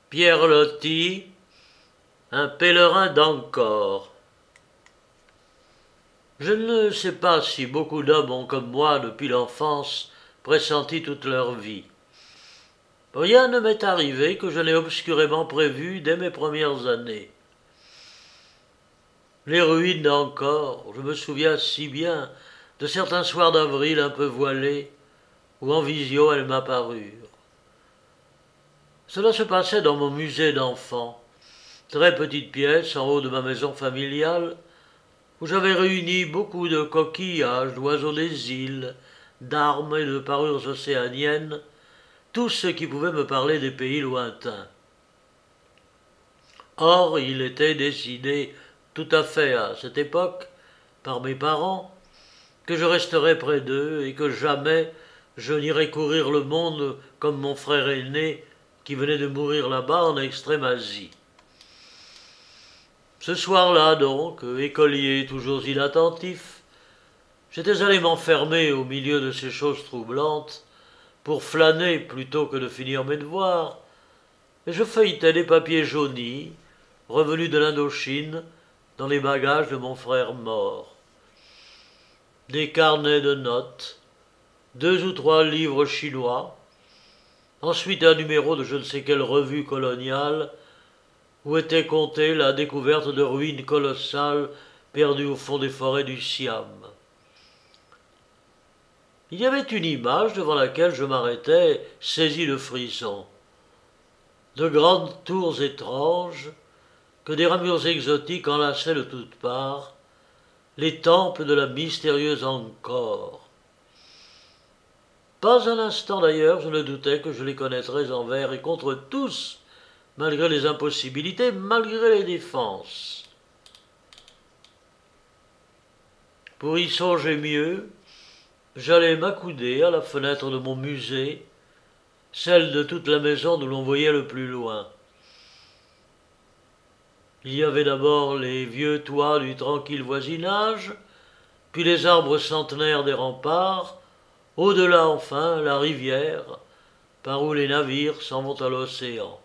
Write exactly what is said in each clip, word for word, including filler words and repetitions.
Pierre Loti, un pèlerin d'Angkor. Je ne sais pas si beaucoup d'hommes ont comme moi, depuis l'enfance, pressenti toute leur vie. Rien ne m'est arrivé que je n'ai obscurément prévu dès mes premières années. Les ruines d'Angkor, je me souviens si bien de certains soirs d'avril un peu voilés, où en vision elles m'apparurent. Cela se passait dans mon musée d'enfant, très petite pièce en haut de ma maison familiale, où j'avais réuni beaucoup de coquillages, d'oiseaux des îles, d'armes et de parures océaniennes, tout ce qui pouvait me parler des pays lointains. Or, il était décidé tout à fait à cette époque, par mes parents, que je resterais près d'eux et que jamais je n'irais courir le monde comme mon frère aîné qui venait de mourir là-bas en Extrême-Asie. Ce soir-là, donc, écolier toujours inattentif, j'étais allé m'enfermer au milieu de ces choses troublantes pour flâner plutôt que de finir mes devoirs, et je feuilletais des papiers jaunis, revenus de l'Indochine, dans les bagages de mon frère mort. Des carnets de notes, deux ou trois livres chinois, ensuite un numéro de je ne sais quelle revue coloniale, où était contée la découverte de ruines colossales perdues au fond des forêts du Siam. Il y avait une image devant laquelle je m'arrêtais, saisi de frissons. De grandes tours étranges, que des ramures exotiques enlaçaient de toutes parts, les temples de la mystérieuse Angkor. Pas un instant d'ailleurs je ne doutais que je les connaîtrais envers et contre tous, malgré les impossibilités, malgré les défenses. Pour y songer mieux, j'allais m'accouder à la fenêtre de mon musée, celle de toute la maison d'où l'on voyait le plus loin. Il y avait d'abord les vieux toits du tranquille voisinage, puis les arbres centenaires des remparts, au-delà enfin la rivière, par où les navires s'en vont à l'océan.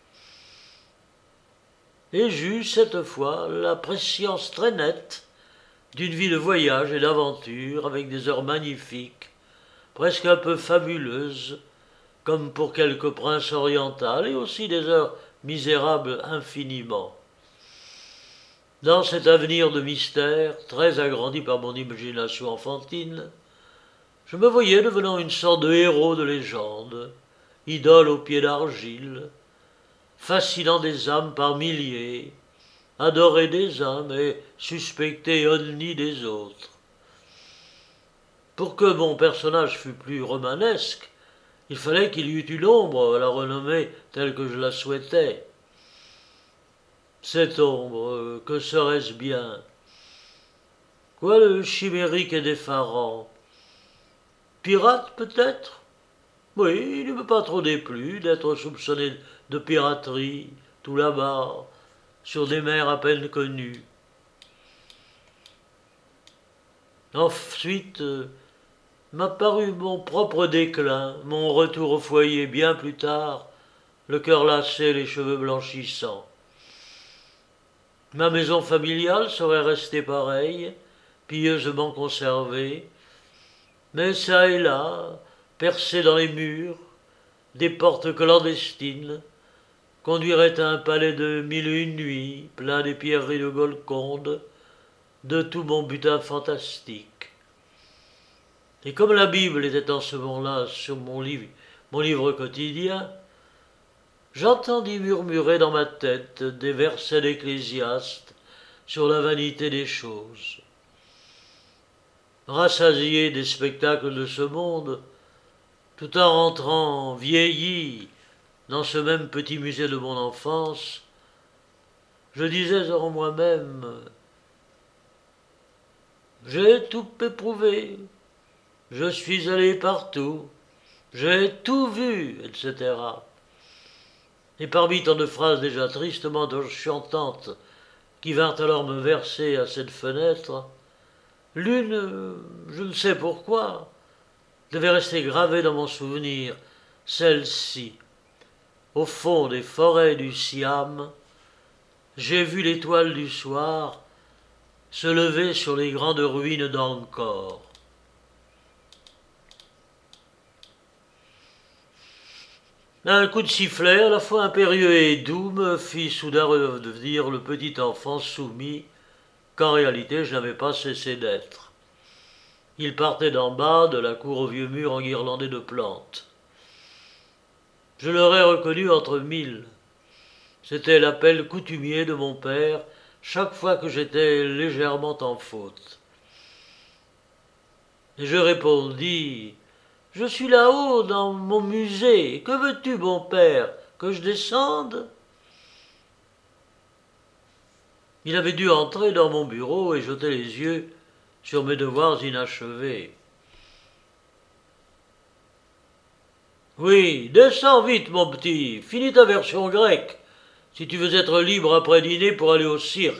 Et j'eus cette fois la prescience très nette d'une vie de voyage et d'aventure avec des heures magnifiques, presque un peu fabuleuses, comme pour quelque prince oriental, et aussi des heures misérables infiniment. Dans cet avenir de mystère, très agrandi par mon imagination enfantine, je me voyais devenant une sorte de héros de légende, idole aux pieds d'argile, fascinant des âmes par milliers, adoré des uns, mais suspecté et honni des autres. Pour que mon personnage fût plus romanesque, il fallait qu'il y eût une ombre à la renommée telle que je la souhaitais. Cette ombre, que serait-ce bien? Quoi de chimérique et d'effarant? Pirate peut-être? Oui, il ne m'est pas trop déplu d'être soupçonné de piraterie, tout là-bas, sur des mers à peine connues. Ensuite, euh, m'apparut mon propre déclin, mon retour au foyer bien plus tard, le cœur lassé, les cheveux blanchissants. Ma maison familiale serait restée pareille, pieusement conservée, mais çà et là, percées dans les murs, des portes clandestines, conduiraient à un palais de mille et une nuits, plein des pierreries de Golconde, de tout mon butin fantastique. Et comme la Bible était en ce moment-là sur mon livre, mon livre quotidien, j'entendis murmurer dans ma tête des versets d'Ecclésiaste sur la vanité des choses. Rassasié des spectacles de ce monde, tout en rentrant vieilli dans ce même petit musée de mon enfance, je disais en moi-même « J'ai tout éprouvé, je suis allé partout, j'ai tout vu, et cetera » Et parmi tant de phrases déjà tristement chantantes qui vinrent alors me verser à cette fenêtre, l'une, je ne sais pourquoi, devait rester gravée dans mon souvenir, celle-ci. au fond des forêts du Siam, j'ai vu l'étoile du soir se lever sur les grandes ruines d'Angkor. Un coup de sifflet, à la fois impérieux et doux, me fit soudain redevenir le petit enfant soumis qu'en réalité je n'avais pas cessé d'être. Il partait d'en bas, de la cour au vieux mur enguirlandé de plantes. Je l'aurais reconnu entre mille. C'était l'appel coutumier de mon père chaque fois que j'étais légèrement en faute. Et je répondis: « Je suis là-haut dans mon musée. Que veux-tu, mon père, que je descende ?» Il avait dû entrer dans mon bureau et jeter les yeux sur mes devoirs inachevés. « Oui, descends vite, mon petit, finis ta version grecque, si tu veux être libre après dîner pour aller au cirque. »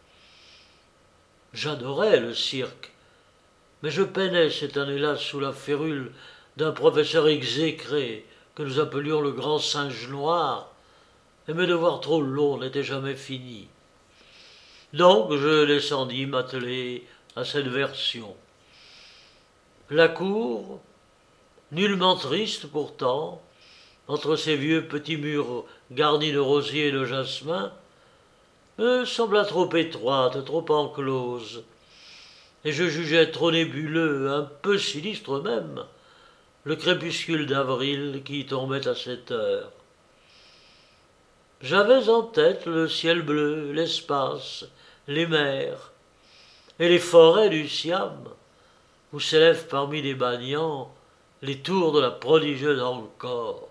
J'adorais le cirque, mais je peinais cette année-là sous la férule d'un professeur exécré que nous appelions le grand singe noir, et mes devoirs trop longs n'étaient jamais finis. Donc je descendis m'atteler à cette version. La cour, nullement triste pourtant, entre ces vieux petits murs garnis de rosiers et de jasmin, me sembla trop étroite, trop enclose, et je jugeais trop nébuleux, un peu sinistre même, le crépuscule d'avril qui tombait à cette heure. J'avais en tête le ciel bleu, l'espace, les mers, et les forêts du Siam, où s'élèvent parmi les banians les tours de la prodigieuse Angkor.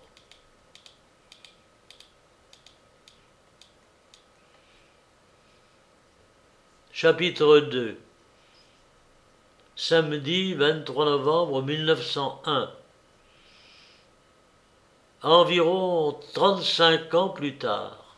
Chapitre deux. Samedi vingt-trois novembre mille neuf cent un. Environ trente-cinq ans plus tard.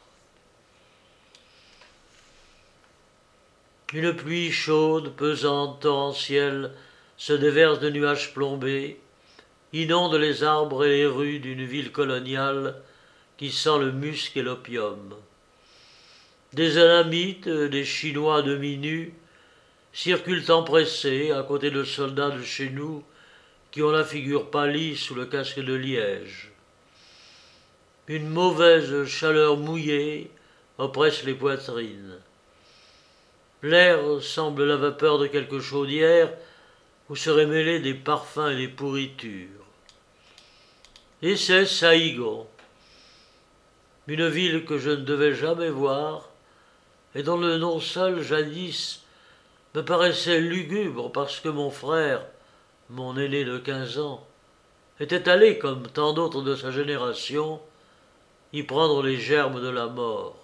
Une pluie chaude, pesante, torrentielle, se déverse de nuages plombés, inonde les arbres et les rues d'une ville coloniale qui sent le musc et l'opium. Des Anamites, des Chinois demi-nus, circulent empressés à côté de soldats de chez nous qui ont la figure pâlie sous le casque de liège. Une mauvaise chaleur mouillée oppresse les poitrines. L'air semble la vapeur de quelque chaudière où seraient mêlés des parfums et des pourritures. Et c'est Saïgon, une ville que je ne devais jamais voir et dont le nom seul, jadis, me paraissait lugubre parce que mon frère, mon aîné de quinze ans, était allé, comme tant d'autres de sa génération, y prendre les germes de la mort.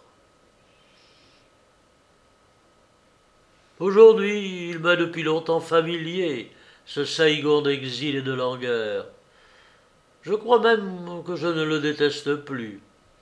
Aujourd'hui, il m'est depuis longtemps familier, ce Saïgon d'exil et de langueur. Je crois même que je ne le déteste plus.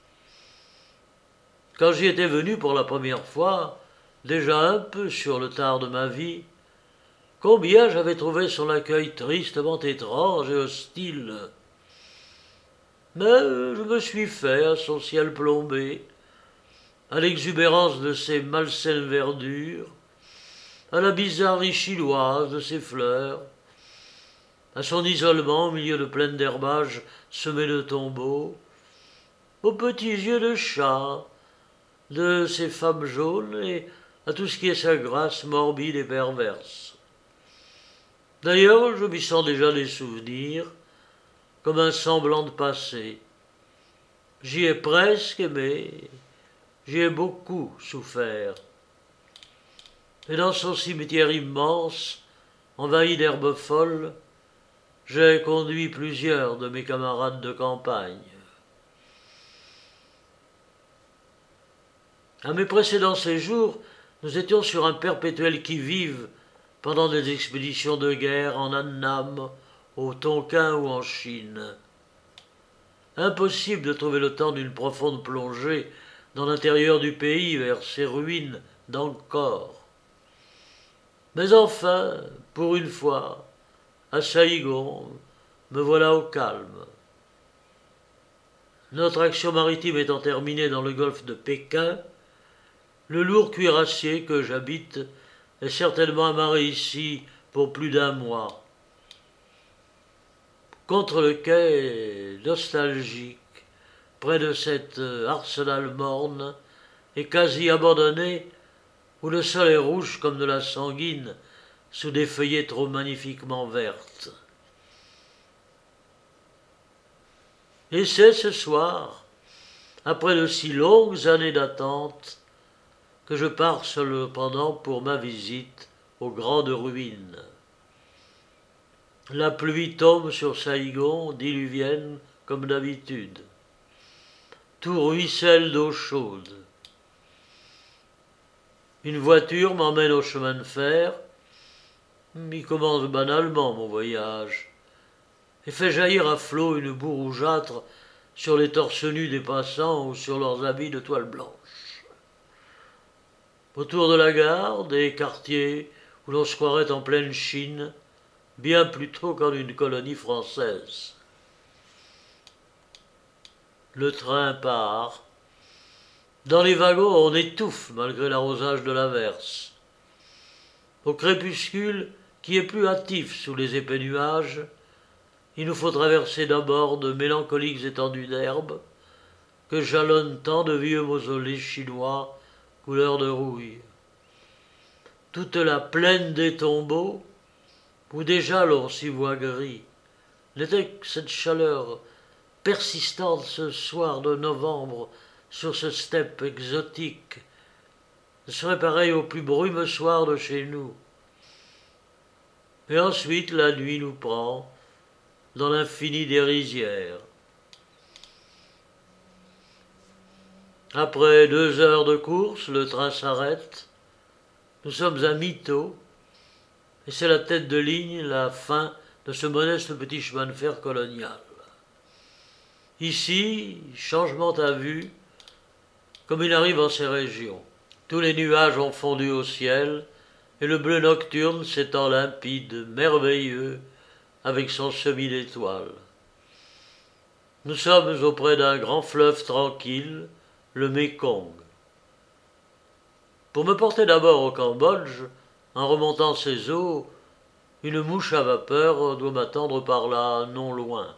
Quand j'y étais venu pour la première fois, déjà un peu sur le tard de ma vie, combien j'avais trouvé son accueil tristement étrange et hostile. Mais je me suis fait à son ciel plombé, à l'exubérance de ses malsaines verdures, à la bizarrerie chinoise de ses fleurs, à son isolement au milieu de plaines d'herbages semées de tombeaux, aux petits yeux de chat de ses femmes jaunes et à tout ce qui est sa grâce morbide et perverse. D'ailleurs, je m'y sens déjà des souvenirs, comme un semblant de passé. J'y ai presque aimé, j'y ai beaucoup souffert. Et dans son cimetière immense, envahi d'herbes folles, j'ai conduit plusieurs de mes camarades de campagne. À mes précédents séjours, nous étions sur un perpétuel qui-vive pendant des expéditions de guerre en Annam, au Tonkin ou en Chine. Impossible de trouver le temps d'une profonde plongée dans l'intérieur du pays vers ses ruines d'Angkor. Mais enfin, pour une fois, à Saïgon, me voilà au calme. Notre action maritime étant terminée dans le golfe de Pékin, le lourd cuirassier que j'habite est certainement amarré ici pour plus d'un mois. Contre le quai nostalgique, près de cet arsenal morne et quasi abandonné, où le sol est rouge comme de la sanguine sous des feuillets trop magnifiquement vertes. Et c'est ce soir, après de si longues années d'attente, que je pars cependant pour ma visite aux grandes ruines. La pluie tombe sur Saïgon, diluvienne comme d'habitude. Tout ruisselle d'eau chaude. Une voiture m'emmène au chemin de fer, m'y commence banalement mon voyage, et fait jaillir à flot une boue rougeâtre sur les torses nus des passants ou sur leurs habits de toile blanche. Autour de la gare, des quartiers où l'on se croirait en pleine Chine, bien plutôt qu'en une colonie française. Le train part. Dans les wagons, on étouffe malgré l'arrosage de l'averse. Au crépuscule, qui est plus hâtif sous les épais nuages, il nous faut traverser d'abord de mélancoliques étendues d'herbe que jalonnent tant de vieux mausolées chinois couleur de rouille. Toute la plaine des tombeaux, où déjà l'on s'y voit gris, n'était que cette chaleur persistante ce soir de novembre sur ce steppe exotique, ne serait pareil au plus brumeux soir de chez nous. Et ensuite la nuit nous prend dans l'infini des rizières. Après deux heures de course, le train s'arrête. Nous sommes à Mito, et c'est la tête de ligne, la fin de ce modeste petit chemin de fer colonial. Ici, changement à vue, comme il arrive en ces régions. Tous les nuages ont fondu au ciel, et le bleu nocturne s'étend limpide, merveilleux, avec son semis d'étoiles. Nous sommes auprès d'un grand fleuve tranquille, le Mékong. Pour me porter d'abord au Cambodge, en remontant ses eaux, une mouche à vapeur doit m'attendre par là, non loin.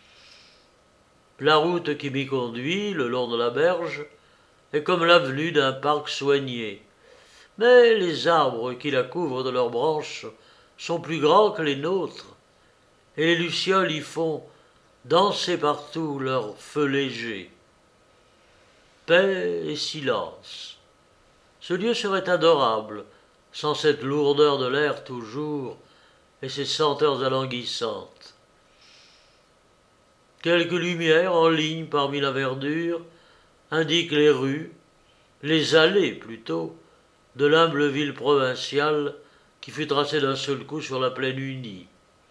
La route qui m'y conduit, le long de la berge, est comme l'avenue d'un parc soigné. Mais les arbres qui la couvrent de leurs branches sont plus grands que les nôtres, et les lucioles y font danser partout leurs feux légers. Paix et silence. Ce lieu serait adorable, sans cette lourdeur de l'air toujours, et ces senteurs alanguissantes. Quelques lumières en ligne parmi la verdure indiquent les rues, les allées plutôt, de l'humble ville provinciale qui fut tracée d'un seul coup sur la plaine unie.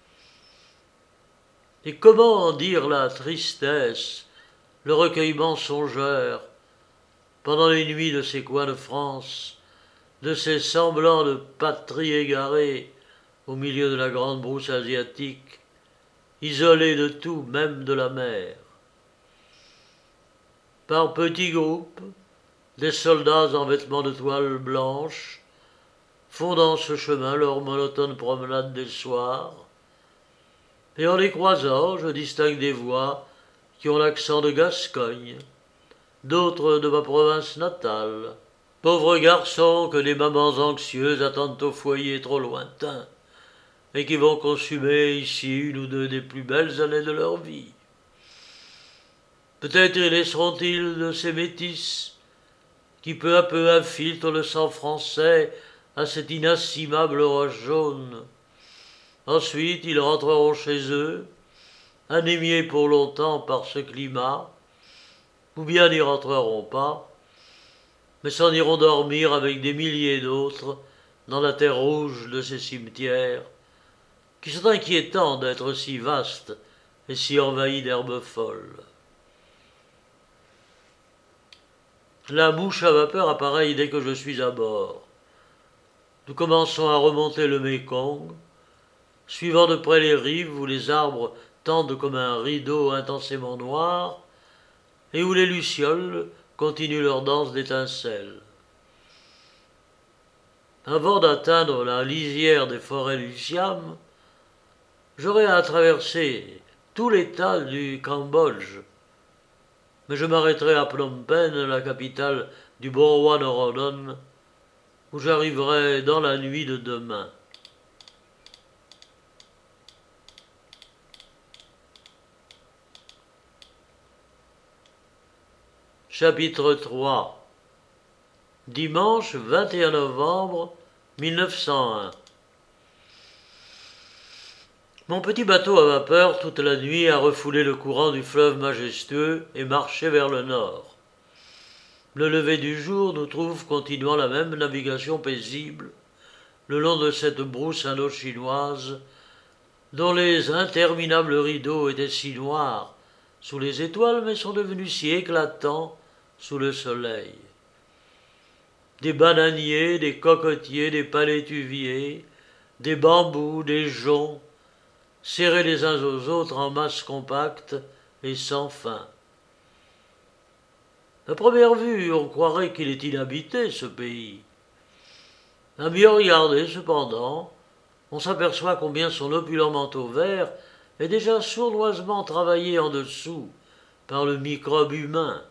Et comment en dire la tristesse, le recueillement songeur, pendant les nuits de ces coins de France, de ces semblants de patries égarées au milieu de la grande brousse asiatique, isolés de tout, même de la mer. Par petits groupes, des soldats en vêtements de toile blanche font dans ce chemin leur monotone promenade des soirs, et en les croisant, je distingue des voix qui ont l'accent de Gascogne, d'autres de ma province natale, pauvres garçons que des mamans anxieuses attendent au foyer trop lointain, et qui vont consumer ici une ou deux des plus belles années de leur vie. Peut-être y laisseront-ils de ces métis qui peu à peu infiltrent le sang français à cette inassimable roche jaune. Ensuite, ils rentreront chez eux, anémiés pour longtemps par ce climat, ou bien n'y rentreront pas, mais s'en iront dormir avec des milliers d'autres dans la terre rouge de ces cimetières, qui sont inquiétants d'être si vastes et si envahis d'herbes folles. La mouche à vapeur apparaît dès que je suis à bord. Nous commençons à remonter le Mékong, suivant de près les rives où les arbres tendent comme un rideau intensément noir, et où les lucioles continuent leur danse d'étincelles. Avant d'atteindre la lisière des forêts du Siam, j'aurais à traverser tout l'état du Cambodge, mais je m'arrêterai à Phnom Penh, la capitale du bon roi Norodom, où j'arriverai dans la nuit de demain. Chapitre trois. Dimanche vingt et un novembre mille neuf cent un. Mon petit bateau à vapeur toute la nuit a refoulé le courant du fleuve majestueux et marché vers le nord. Le lever du jour nous trouve continuant la même navigation paisible le long de cette brousse indo-chinoise dont les interminables rideaux étaient si noirs sous les étoiles mais sont devenus si éclatants sous le soleil. Des bananiers, des cocotiers, des palétuviers, des bambous, des joncs, serrés les uns aux autres en masse compacte et sans fin. À première vue, on croirait qu'il est inhabité, ce pays. À mieux regarder, cependant, on s'aperçoit combien son opulent manteau vert est déjà sournoisement travaillé en dessous par le microbe humain.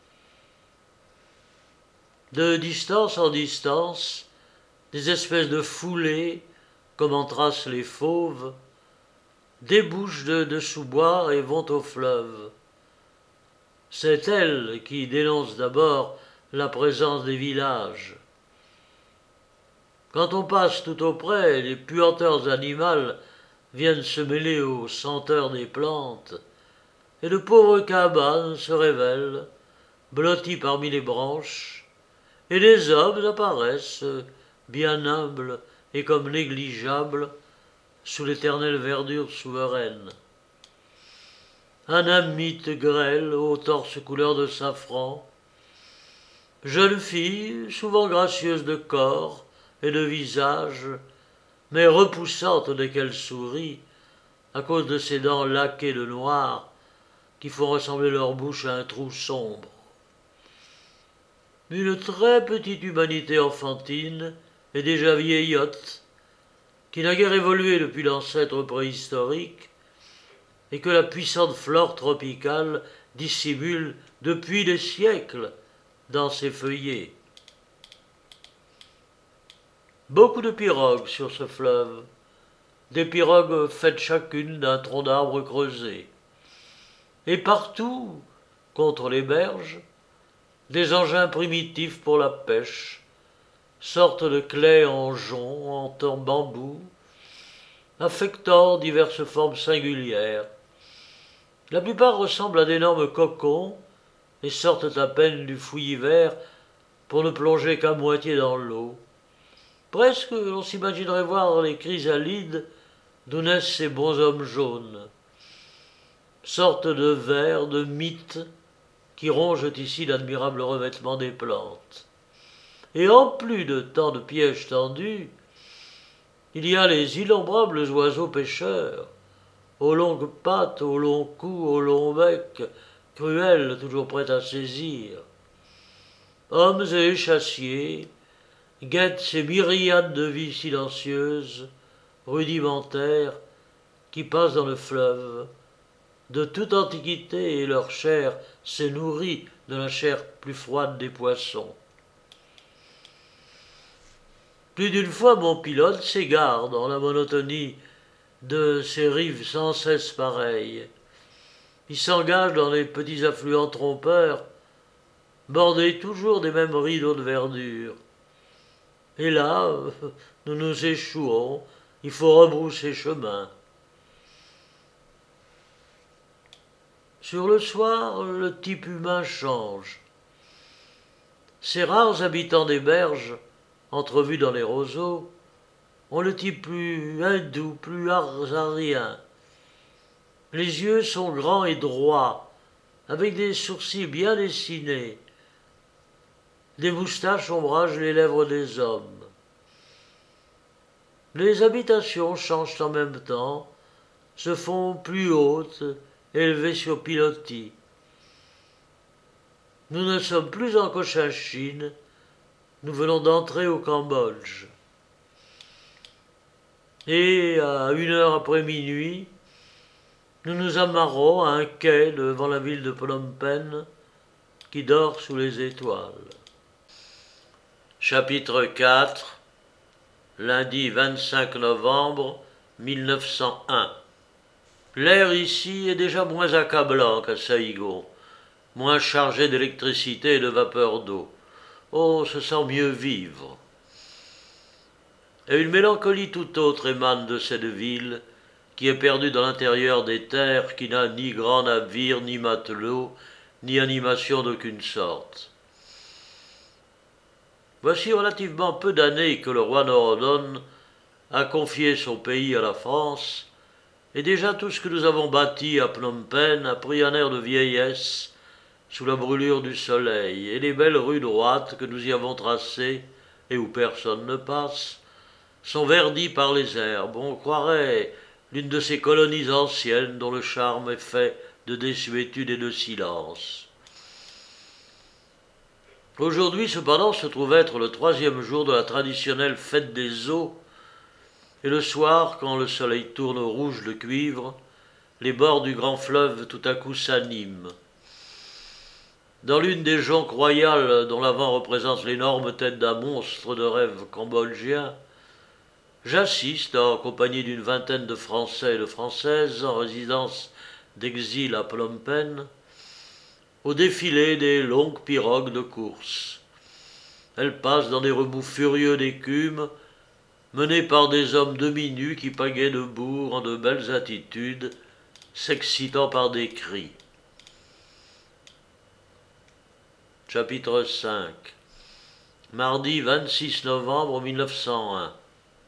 De distance en distance, des espèces de foulées, comme en tracent les fauves, débouchent de, de sous-bois et vont au fleuve. C'est elles qui dénoncent d'abord la présence des villages. Quand on passe tout auprès, les puanteurs animales viennent se mêler aux senteurs des plantes, et de pauvres cabanes se révèlent, blotties parmi les branches, et les hommes apparaissent, bien humbles et comme négligeables, sous l'éternelle verdure souveraine. Un amite grêle, au torse couleur de safran, jeune fille, souvent gracieuse de corps et de visage, mais repoussante dès qu'elle sourit, à cause de ses dents laquées de noir, qui font ressembler leur bouche à un trou sombre. Une très petite humanité enfantine et déjà vieillotte, qui n'a guère évolué depuis l'ancêtre préhistorique, et que la puissante flore tropicale dissimule depuis des siècles dans ses feuillets. Beaucoup de pirogues sur ce fleuve, des pirogues faites chacune d'un tronc d'arbre creusé. Et partout, contre les berges, des engins primitifs pour la pêche, sortes de claies en jonc, en bambou, affectant diverses formes singulières. La plupart ressemblent à d'énormes cocons et sortent à peine du fouillis vert pour ne plonger qu'à moitié dans l'eau. Presque l'on s'imaginerait voir les chrysalides d'où naissent ces bonshommes jaunes, sortes de vers, de mythes qui rongent ici l'admirable revêtement des plantes. Et en plus de tant de pièges tendus, il y a les innombrables oiseaux pêcheurs, aux longues pattes, aux longs coups, aux longs becs, cruels, toujours prêts à saisir. Hommes et échassiers guettent ces myriades de vies silencieuses, rudimentaires, qui passent dans le fleuve, de toute antiquité, et leur chair s'est nourrie de la chair plus froide des poissons. Plus d'une fois mon pilote s'égare dans la monotonie de ces rives sans cesse pareilles. Il s'engage dans les petits affluents trompeurs, bordés toujours des mêmes rideaux de verdure. Et là, nous nous échouons, il faut rebrousser chemin. Sur le soir, le type humain change. Ces rares habitants des berges, entrevus dans les roseaux, ont le type plus hindou, plus arien. Les yeux sont grands et droits, avec des sourcils bien dessinés. Des moustaches ombragent les lèvres des hommes. Les habitations changent en même temps, se font plus hautes, élevées sur pilotis. Nous ne sommes plus en Cochinchine, nous venons d'entrer au Cambodge. Et à une heure après minuit, nous nous amarrons à un quai devant la ville de Phnom Penh qui dort sous les étoiles. Chapitre quatre. Lundi vingt-cinq novembre mille neuf cent un. L'air ici est déjà moins accablant qu'à Saïgon, moins chargé d'électricité et de vapeur d'eau. On se sent mieux vivre. Et une mélancolie tout autre émane de cette ville qui est perdue dans l'intérieur des terres, qui n'a ni grand navire, ni matelot, ni animation d'aucune sorte. Voici relativement peu d'années que le roi Norodom a confié son pays à la France, et déjà tout ce que nous avons bâti à Phnom Penh a pris un air de vieillesse sous la brûlure du soleil, et les belles rues droites que nous y avons tracées, et où personne ne passe, sont verdies par les herbes. On croirait l'une de ces colonies anciennes dont le charme est fait de désuétude et de silence. Aujourd'hui, cependant, se trouve être le troisième jour de la traditionnelle fête des eaux, et le soir, quand le soleil tourne au rouge de cuivre, les bords du grand fleuve tout à coup s'animent. Dans l'une des jonques royales dont l'avant représente l'énorme tête d'un monstre de rêve cambodgien, j'assiste, en compagnie d'une vingtaine de Français et de Françaises en résidence d'exil à Phnom Penh, au défilé des longues pirogues de course. Elles passent dans des remous furieux d'écume, menées par des hommes demi-nus qui pagaient debout en de belles attitudes, s'excitant par des cris. Chapitre cinq. Mardi vingt-six novembre mille neuf cent un.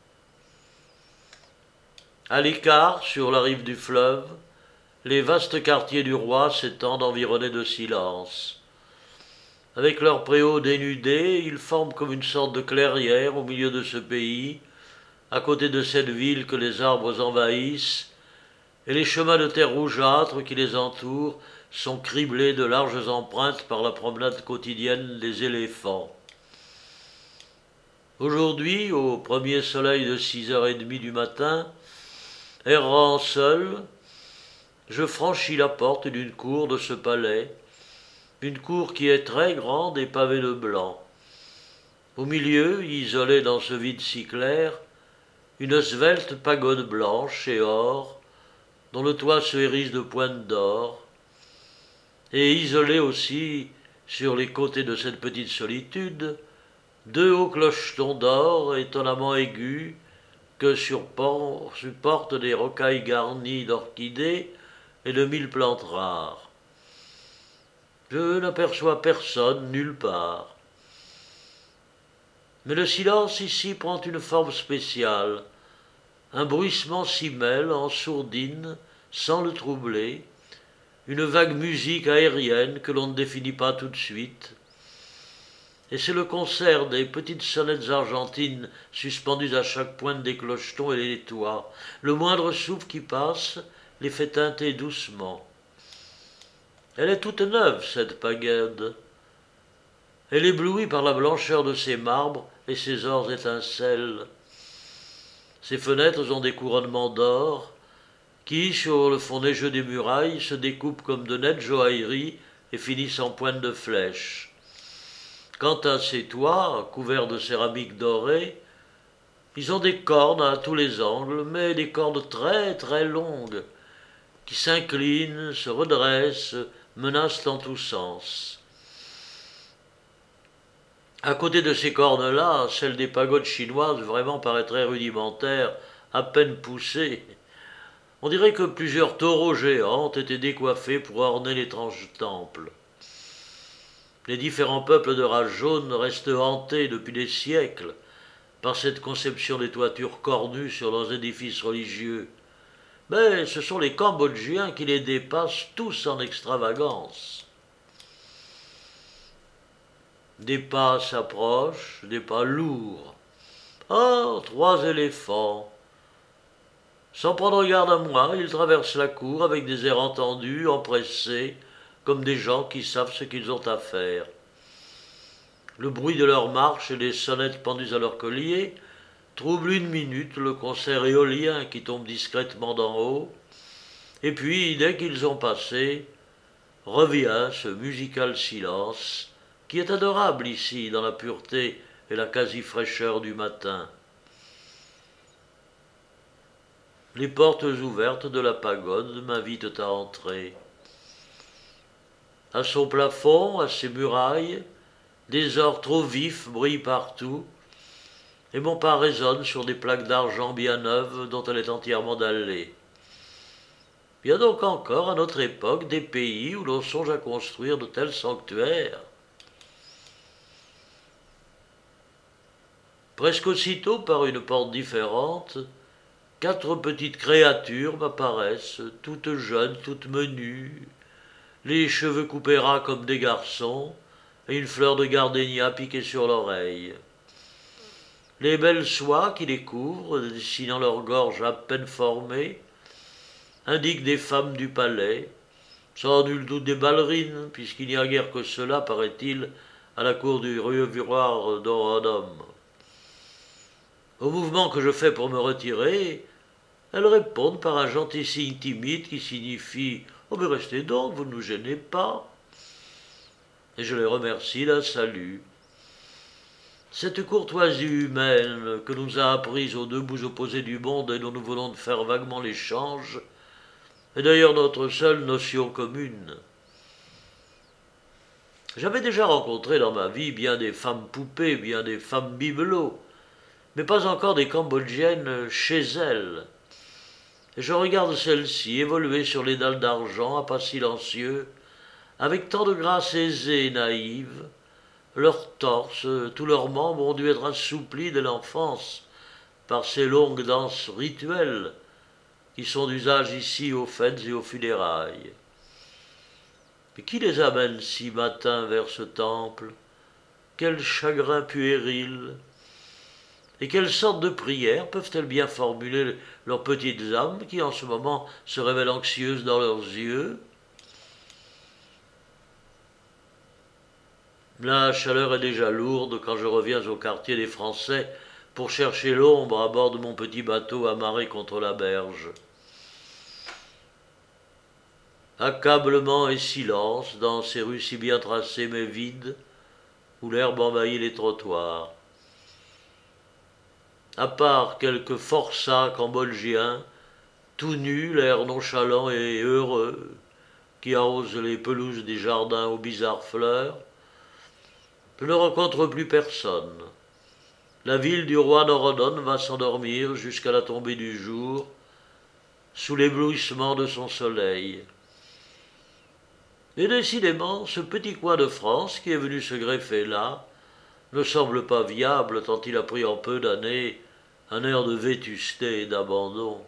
À l'écart, sur la rive du fleuve, les vastes quartiers du roi s'étendent environnés de silence. Avec leurs préaux dénudés, ils forment comme une sorte de clairière au milieu de ce pays, à côté de cette ville que les arbres envahissent, et les chemins de terre rougeâtre qui les entourent sont criblés de larges empreintes par la promenade quotidienne des éléphants. Aujourd'hui, au premier soleil de six heures trente du matin, errant seul, je franchis la porte d'une cour de ce palais, une cour qui est très grande et pavée de blanc. Au milieu, isolée dans ce vide si clair, une svelte pagode blanche et or, dont le toit se hérisse de pointes d'or, et isolée aussi, sur les côtés de cette petite solitude, deux hauts clochetons d'or étonnamment aigus que supportent des rocailles garnies d'orchidées et de mille plantes rares. Je n'aperçois personne nulle part. Mais le silence ici prend une forme spéciale. Un bruissement s'y mêle en sourdine, sans le troubler, une vague musique aérienne que l'on ne définit pas tout de suite. Et c'est le concert des petites sonnettes argentines suspendues à chaque pointe des clochetons et des toits. Le moindre souffle qui passe les fait teinter doucement. Elle est toute neuve, cette pagode. Elle éblouit par la blancheur de ses marbres et ses ors étincellent. Ses fenêtres ont des couronnements d'or qui, sur le fond neigeux des murailles, se découpent comme de nettes joailleries et finissent en pointe de flèches. Quant à ces toits, couverts de céramique dorée, ils ont des cornes à tous les angles, mais des cordes très très longues, qui s'inclinent, se redressent, menacent en tous sens. À côté de ces cornes-là, celle des pagodes chinoises vraiment paraît très rudimentaire, à peine poussée. On dirait que plusieurs taureaux géants ont été décoiffés pour orner l'étrange temple. Les différents peuples de race jaune restent hantés depuis des siècles par cette conception des toitures cornues sur leurs édifices religieux. Mais ce sont les Cambodgiens qui les dépassent tous en extravagance. Des pas s'approchent, des pas lourds. Oh, trois éléphants. Sans prendre garde à moi, ils traversent la cour avec des airs entendus, empressés, comme des gens qui savent ce qu'ils ont à faire. Le bruit de leur marche et des sonnettes pendues à leur collier trouble une minute le concert éolien qui tombe discrètement d'en haut, et puis, dès qu'ils ont passé, revient ce musical silence qui est adorable ici dans la pureté et la quasi-fraîcheur du matin. Les portes ouvertes de la pagode m'invitent à entrer. À son plafond, à ses murailles, des ors trop vifs brillent partout, et mon pas résonne sur des plaques d'argent bien neuves dont elle est entièrement dallée. Il y a donc encore à notre époque des pays où l'on songe à construire de tels sanctuaires. Presque aussitôt, par une porte différente, quatre petites créatures m'apparaissent, toutes jeunes, toutes menues, les cheveux coupés ras comme des garçons, et une fleur de gardénia piquée sur l'oreille. Les belles soies qui les couvrent, dessinant leur gorge à peine formée, indiquent des femmes du palais, sans nul doute des ballerines, puisqu'il n'y a guère que cela, paraît-il, à la cour du roi d'Orodom. Au mouvement que je fais pour me retirer, elles répondent par un gentil signe timide qui signifie « Oh, mais restez donc, vous ne nous gênez pas !» Et je les remercie d'un salut. Cette courtoisie humaine que nous a apprise aux deux bouts opposés du monde et dont nous venons de faire vaguement l'échange est d'ailleurs notre seule notion commune. J'avais déjà rencontré dans ma vie bien des femmes poupées, bien des femmes bibelots, mais pas encore des Cambodgiennes chez elles. Et je regarde celles-ci évoluer sur les dalles d'argent à pas silencieux, avec tant de grâce aisée et naïve. Leurs torses, tous leurs membres ont dû être assouplis dès l'enfance par ces longues danses rituelles qui sont d'usage ici aux fêtes et aux funérailles. Mais qui les amène si matin vers ce temple? Quel chagrin puéril! Et quelle sorte de prières peuvent-elles bien formuler leurs petites âmes qui en ce moment se révèlent anxieuses dans leurs yeux? La chaleur est déjà lourde quand je reviens au quartier des Français pour chercher l'ombre à bord de mon petit bateau amarré contre la berge. Accablement et silence dans ces rues si bien tracées mais vides, où l'herbe envahit les trottoirs. À part quelques forçats cambodgiens, tout nus, l'air nonchalant et heureux, qui arrosent les pelouses des jardins aux bizarres fleurs, je ne rencontre plus personne. La ville du roi Norodom va s'endormir jusqu'à la tombée du jour, sous l'éblouissement de son soleil. Et décidément, ce petit coin de France qui est venu se greffer là ne semble pas viable tant il a pris en peu d'années un air de vétusté et d'abandon.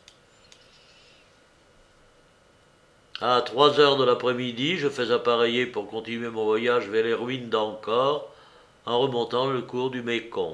À trois heures de l'après-midi, je fais appareiller pour continuer mon voyage vers les ruines d'Angkor en remontant le cours du Mékong.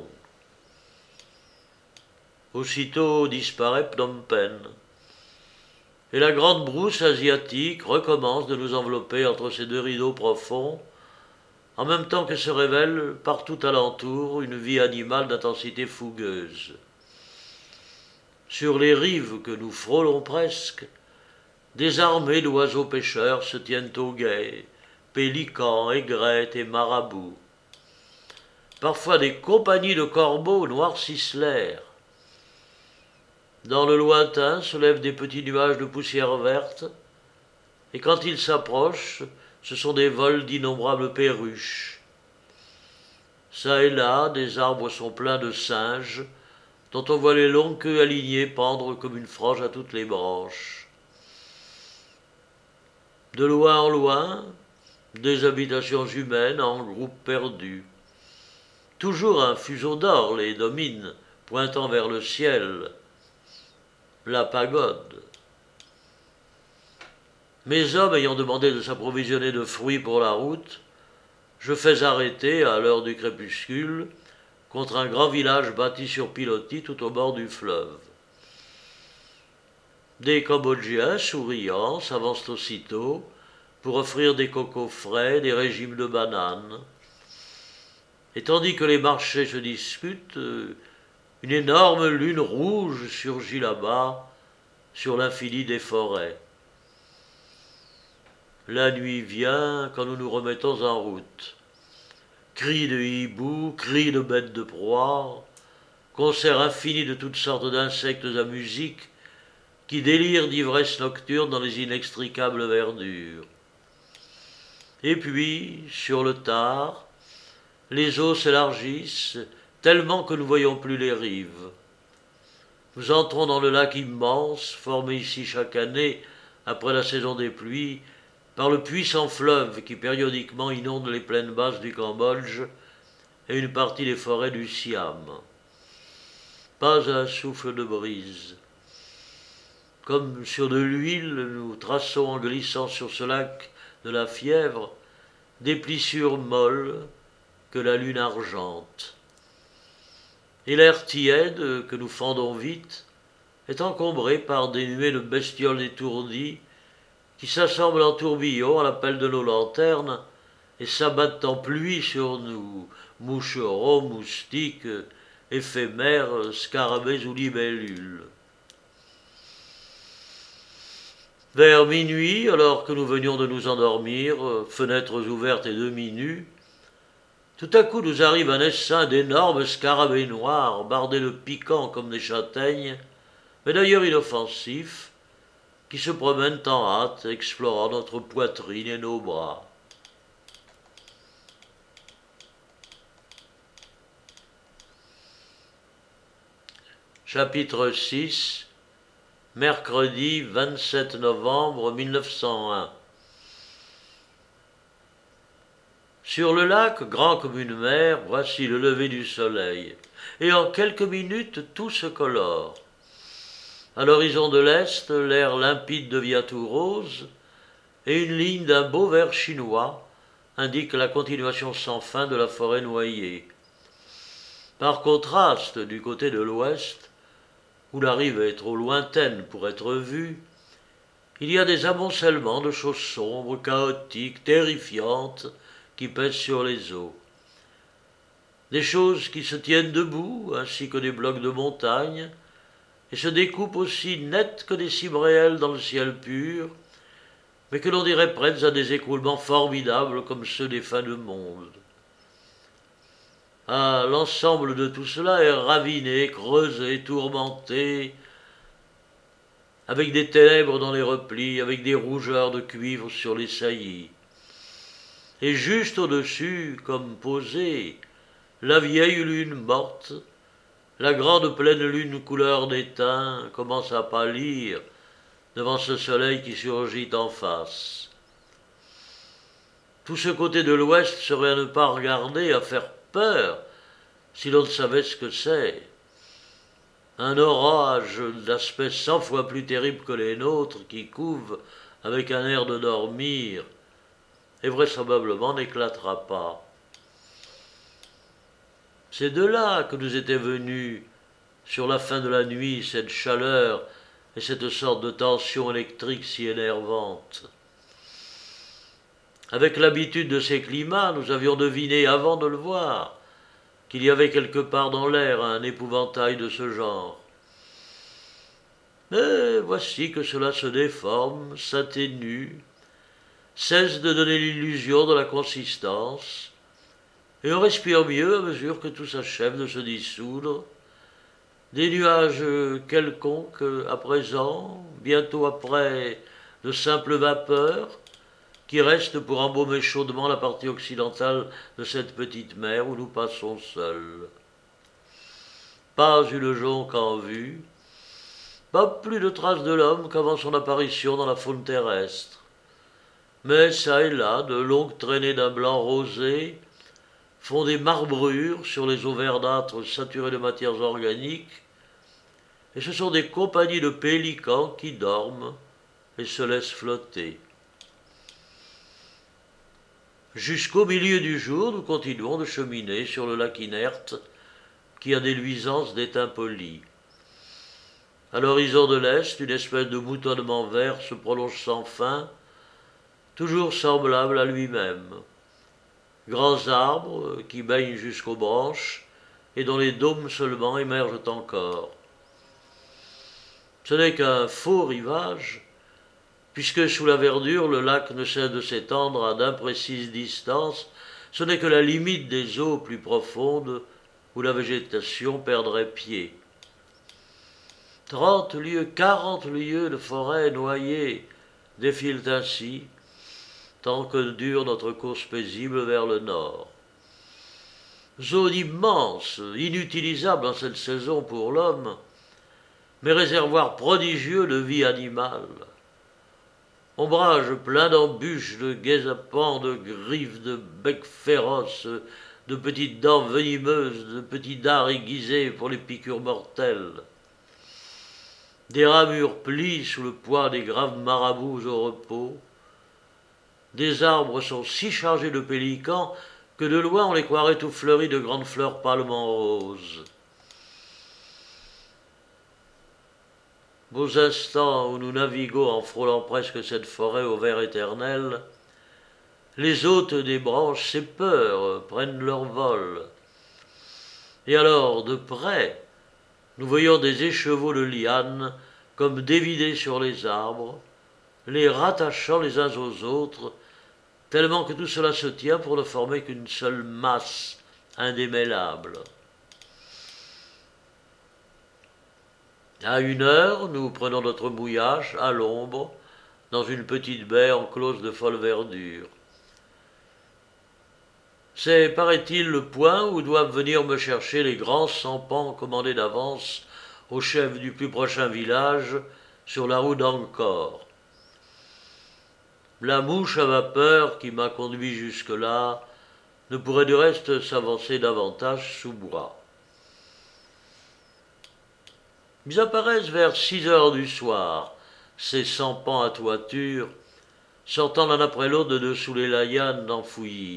Aussitôt disparaît Phnom Penh, et la grande brousse asiatique recommence de nous envelopper entre ces deux rideaux profonds, en même temps que se révèle partout alentour une vie animale d'intensité fougueuse. Sur les rives que nous frôlons presque, des armées d'oiseaux pêcheurs se tiennent au guet, pélicans, aigrettes et marabouts. Parfois des compagnies de corbeaux noircissent l'air. Dans le lointain se lèvent des petits nuages de poussière verte, et quand ils s'approchent, ce sont des vols d'innombrables perruches. Çà et là, des arbres sont pleins de singes, dont on voit les longues queues alignées pendre comme une frange à toutes les branches. De loin en loin, des habitations humaines en groupes perdus. Toujours un fuseau d'or les domine, pointant vers le ciel. La pagode. Mes hommes ayant demandé de s'approvisionner de fruits pour la route, je fais arrêter, à l'heure du crépuscule, contre un grand village bâti sur pilotis tout au bord du fleuve. Des Cambodgiens, souriants, s'avancent aussitôt, pour offrir des cocos frais, des régimes de bananes. Et tandis que les marchés se discutent, une énorme lune rouge surgit là-bas, sur l'infini des forêts. La nuit vient quand nous nous remettons en route. Cris de hiboux, cris de bêtes de proie, concerts infinis de toutes sortes d'insectes à musique qui délirent d'ivresse nocturne dans les inextricables verdures. Et puis, sur le tard, les eaux s'élargissent tellement que nous ne voyons plus les rives. Nous entrons dans le lac immense, formé ici chaque année, après la saison des pluies, par le puissant fleuve qui périodiquement inonde les plaines basses du Cambodge et une partie des forêts du Siam. Pas un souffle de brise. Comme sur de l'huile, nous traçons en glissant sur ce lac de la fièvre des plissures molles que la lune argente. Et l'air tiède, que nous fendons vite, est encombré par des nuées de bestioles étourdies qui s'assemblent en tourbillons à l'appel de nos lanternes et s'abattent en pluie sur nous, moucherons, moustiques, éphémères, scarabées ou libellules. Vers minuit, alors que nous venions de nous endormir, fenêtres ouvertes et demi-nues, tout à coup nous arrive un essaim d'énormes scarabées noirs, bardés de piquants comme des châtaignes, mais d'ailleurs inoffensifs, qui se promènent en hâte, explorant notre poitrine et nos bras. Chapitre six, mercredi vingt-sept novembre mille neuf cent un. Sur le lac, grand comme une mer, voici le lever du soleil, et en quelques minutes tout se colore. À l'horizon de l'est, l'air limpide devient tout rose, et une ligne d'un beau vert chinois indique la continuation sans fin de la forêt noyée. Par contraste, du côté de l'ouest, où la rive est trop lointaine pour être vue, il y a des amoncellements de choses sombres, chaotiques, terrifiantes, qui pèsent sur les eaux. Des choses qui se tiennent debout, ainsi que des blocs de montagne, et se découpent aussi nettes que des cimes réelles dans le ciel pur, mais que l'on dirait prêtes à des écroulements formidables comme ceux des fins de monde. Ah, l'ensemble de tout cela est raviné, creusé, tourmenté, avec des ténèbres dans les replis, avec des rougeurs de cuivre sur les saillies. Et juste au-dessus, comme posée, la vieille lune morte, la grande pleine lune couleur d'étain, commence à pâlir devant ce soleil qui surgit en face. Tout ce côté de l'ouest serait à ne pas regarder, à faire peur, si l'on ne savait ce que c'est. Un orage d'aspect cent fois plus terrible que les nôtres qui couve avec un air de dormir et vraisemblablement n'éclatera pas. C'est de là que nous était venue, sur la fin de la nuit, cette chaleur et cette sorte de tension électrique si énervante. Avec l'habitude de ces climats, nous avions deviné, avant de le voir, qu'il y avait quelque part dans l'air un épouvantail de ce genre. Mais voici que cela se déforme, s'atténue, cesse de donner l'illusion de la consistance, et on respire mieux à mesure que tout s'achève de se dissoudre. Des nuages quelconques à présent, bientôt après de simples vapeurs, qui restent pour embaumer chaudement la partie occidentale de cette petite mer où nous passons seuls. Pas une jonque en vue, pas plus de traces de l'homme qu'avant son apparition dans la faune terrestre. Mais çà et là, de longues traînées d'un blanc rosé font des marbrures sur les eaux verdâtres saturées de matières organiques, et ce sont des compagnies de pélicans qui dorment et se laissent flotter. Jusqu'au milieu du jour, nous continuons de cheminer sur le lac inerte qui a des luisances d'étain poli. À l'horizon de l'est, une espèce de moutonnement vert se prolonge sans fin, toujours semblable à lui-même. Grands arbres qui baignent jusqu'aux branches et dont les dômes seulement émergent encore. Ce n'est qu'un faux rivage, puisque sous la verdure, le lac ne cesse de s'étendre à d'imprécises distances. Ce n'est que la limite des eaux plus profondes où la végétation perdrait pied. Trente lieues, quarante lieues de forêt noyées défilent ainsi, tant que dure notre course paisible vers le nord. Zone immense, inutilisable en cette saison pour l'homme, mais réservoir prodigieux de vie animale. Ombrage plein d'embûches, de guet-apens, de griffes, de becs féroces, de petites dents venimeuses, de petits dards aiguisés pour les piqûres mortelles. Des ramures plient sous le poids des graves marabouts au repos. Des arbres sont si chargés de pélicans que de loin on les croirait tout fleuris de grandes fleurs pâlement roses. Beaux instants où nous naviguons en frôlant presque cette forêt au vert éternel, les hôtes des branches s'épeurent, prennent leur vol. Et alors, de près, nous voyons des écheveaux de lianes comme dévidés sur les arbres, les rattachant les uns aux autres, tellement que tout cela se tient pour ne former qu'une seule masse indémêlable. À une heure, nous prenons notre mouillage à l'ombre, dans une petite baie enclose de folle verdure. C'est, paraît-il, le point où doivent venir me chercher les grands sampans commandés d'avance au chef du plus prochain village sur la route d'Angkor. La mouche à vapeur qui m'a conduit jusque-là ne pourrait du reste s'avancer davantage sous bois. Ils apparaissent vers six heures du soir, ces sampans à toiture, sortant l'un après l'autre de dessous les layanes d'Enfouilly.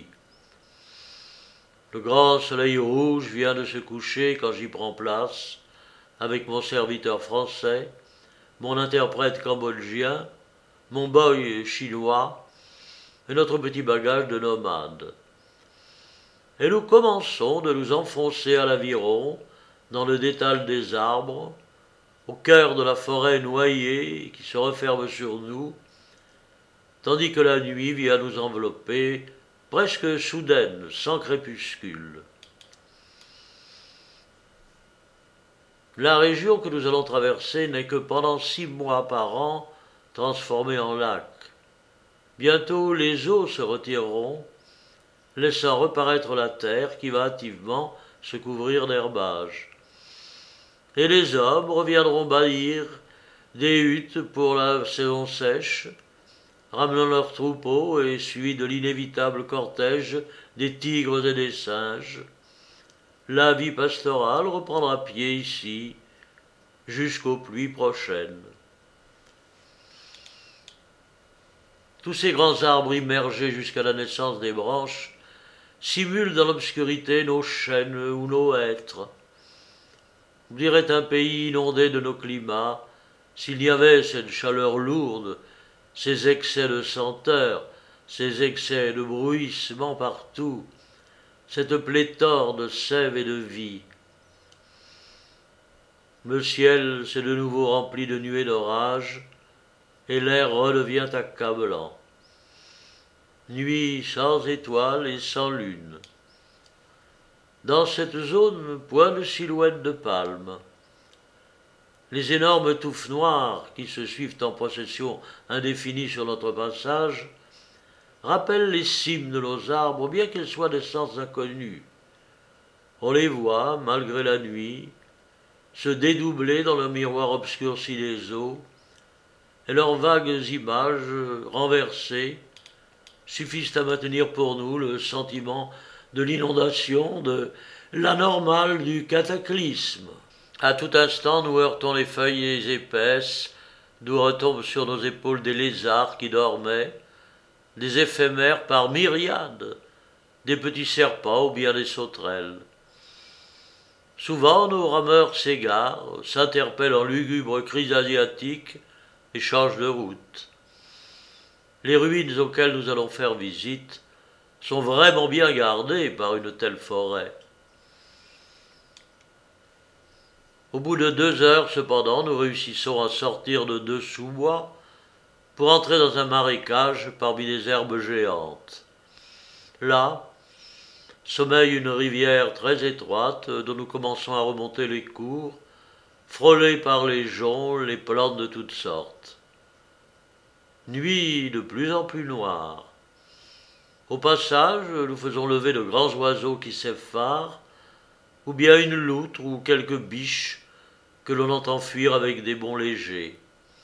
Le grand soleil rouge vient de se coucher quand j'y prends place, avec mon serviteur français, mon interprète cambodgien, mon boy chinois et notre petit bagage de nomade. Et nous commençons de nous enfoncer à l'aviron dans le dédale des arbres, au cœur de la forêt noyée qui se referme sur nous, tandis que la nuit vient nous envelopper, presque soudaine, sans crépuscule. La région que nous allons traverser n'est que pendant six mois par an transformée en lac. Bientôt les eaux se retireront, laissant reparaître la terre qui va hâtivement se couvrir d'herbage. Et les hommes reviendront bâtir des huttes pour la saison sèche, ramenant leurs troupeaux et suivis de l'inévitable cortège des tigres et des singes. La vie pastorale reprendra pied ici, jusqu'aux pluies prochaines. Tous ces grands arbres immergés jusqu'à la naissance des branches simulent dans l'obscurité nos chênes ou nos hêtres. On dirait un pays inondé de nos climats, s'il y avait cette chaleur lourde, ces excès de senteur, ces excès de bruissement partout, cette pléthore de sève et de vie. Le ciel s'est de nouveau rempli de nuées d'orage, et l'air redevient accablant. Nuit sans étoiles et sans lune. Dans cette zone, point de silhouette de palmes. Les énormes touffes noires qui se suivent en procession indéfinie sur notre passage rappellent les cimes de nos arbres, bien qu'elles soient d'essence inconnue. On les voit, malgré la nuit, se dédoubler dans le miroir obscurci des eaux, et leurs vagues images renversées suffisent à maintenir pour nous le sentiment de l'inondation, de l'anormal, du cataclysme. À tout instant, nous heurtons les feuilles épaisses, d'où retombent sur nos épaules des lézards qui dormaient, des éphémères par myriades, des petits serpents ou bien des sauterelles. Souvent, nos rameurs s'égarent, s'interpellent en lugubres cris asiatiques et changent de route. les ruines auxquelles nous allons faire visite sont vraiment bien gardées par une telle forêt. Au bout de deux heures, cependant, nous réussissons à sortir de deux sous-bois pour entrer dans un marécage parmi des herbes géantes. Là, sommeille une rivière très étroite dont nous commençons à remonter les cours, frôlée par les joncs, les plantes de toutes sortes. Nuit de plus en plus noire. Au passage, nous faisons lever de grands oiseaux qui s'effarent, ou bien une loutre ou quelques biches que l'on entend fuir avec des bonds légers.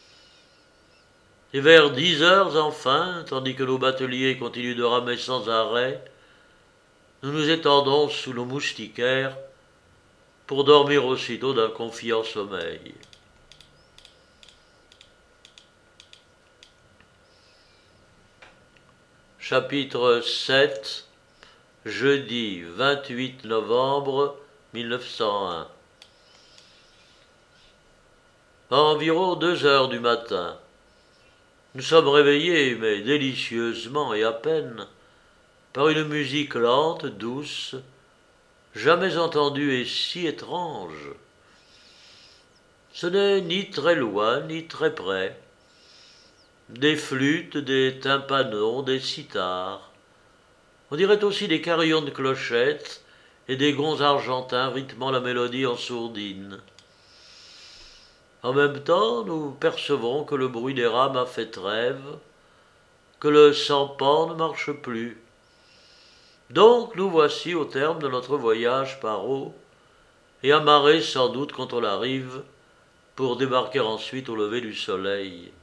Et vers dix heures enfin, tandis que nos bateliers continuent de ramer sans arrêt, nous nous étendons sous nos moustiquaires pour dormir aussitôt d'un confiant sommeil. Chapitre sept, jeudi vingt-huit novembre mille neuf cent un. À environ deux heures du matin, nous sommes réveillés, mais délicieusement et à peine, par une musique lente, douce, jamais entendue et si étrange. Ce n'est ni très loin, ni très près. Des flûtes, des tympanons, des sitars. On dirait aussi des carillons de clochettes et des gonds argentins rythmant la mélodie en sourdine. En même temps, nous percevons que le bruit des rames a fait trêve, que le sampan ne marche plus. Donc nous voici au terme de notre voyage par eau, et amarrés sans doute contre la rive, pour débarquer ensuite au lever du soleil.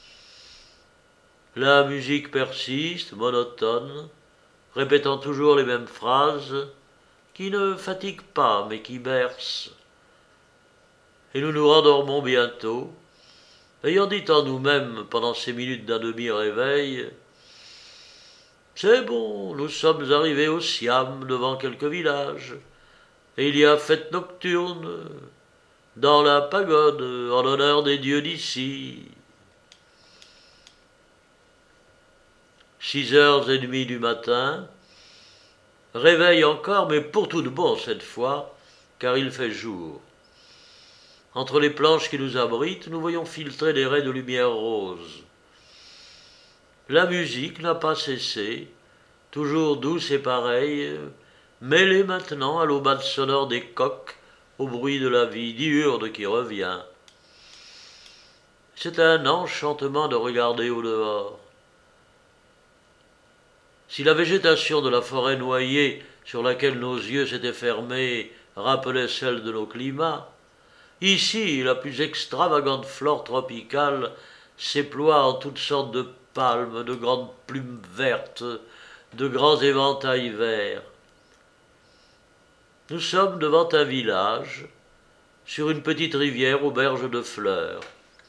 La musique persiste, monotone, répétant toujours les mêmes phrases, qui ne fatiguent pas, mais qui bercent. Et nous nous rendormons bientôt, ayant dit en nous-mêmes pendant ces minutes d'un demi-réveil « C'est bon, nous sommes arrivés au Siam devant quelques villages, et il y a fête nocturne dans la pagode en l'honneur des dieux d'ici. » Six heures et demie du matin, réveil encore, mais pour tout de bon cette fois, car il fait jour. Entre les planches qui nous abritent, nous voyons filtrer des raies de lumière rose. La musique n'a pas cessé, toujours douce et pareille, mêlée maintenant à l'aubade sonore des coqs, au bruit de la vie diurne qui revient. C'est un enchantement de regarder au dehors. Si la végétation de la forêt noyée sur laquelle nos yeux s'étaient fermés rappelait celle de nos climats, ici, la plus extravagante flore tropicale s'éploie en toutes sortes de palmes, de grandes plumes vertes, de grands éventails verts. Nous sommes devant un village, sur une petite rivière aux berges de fleurs.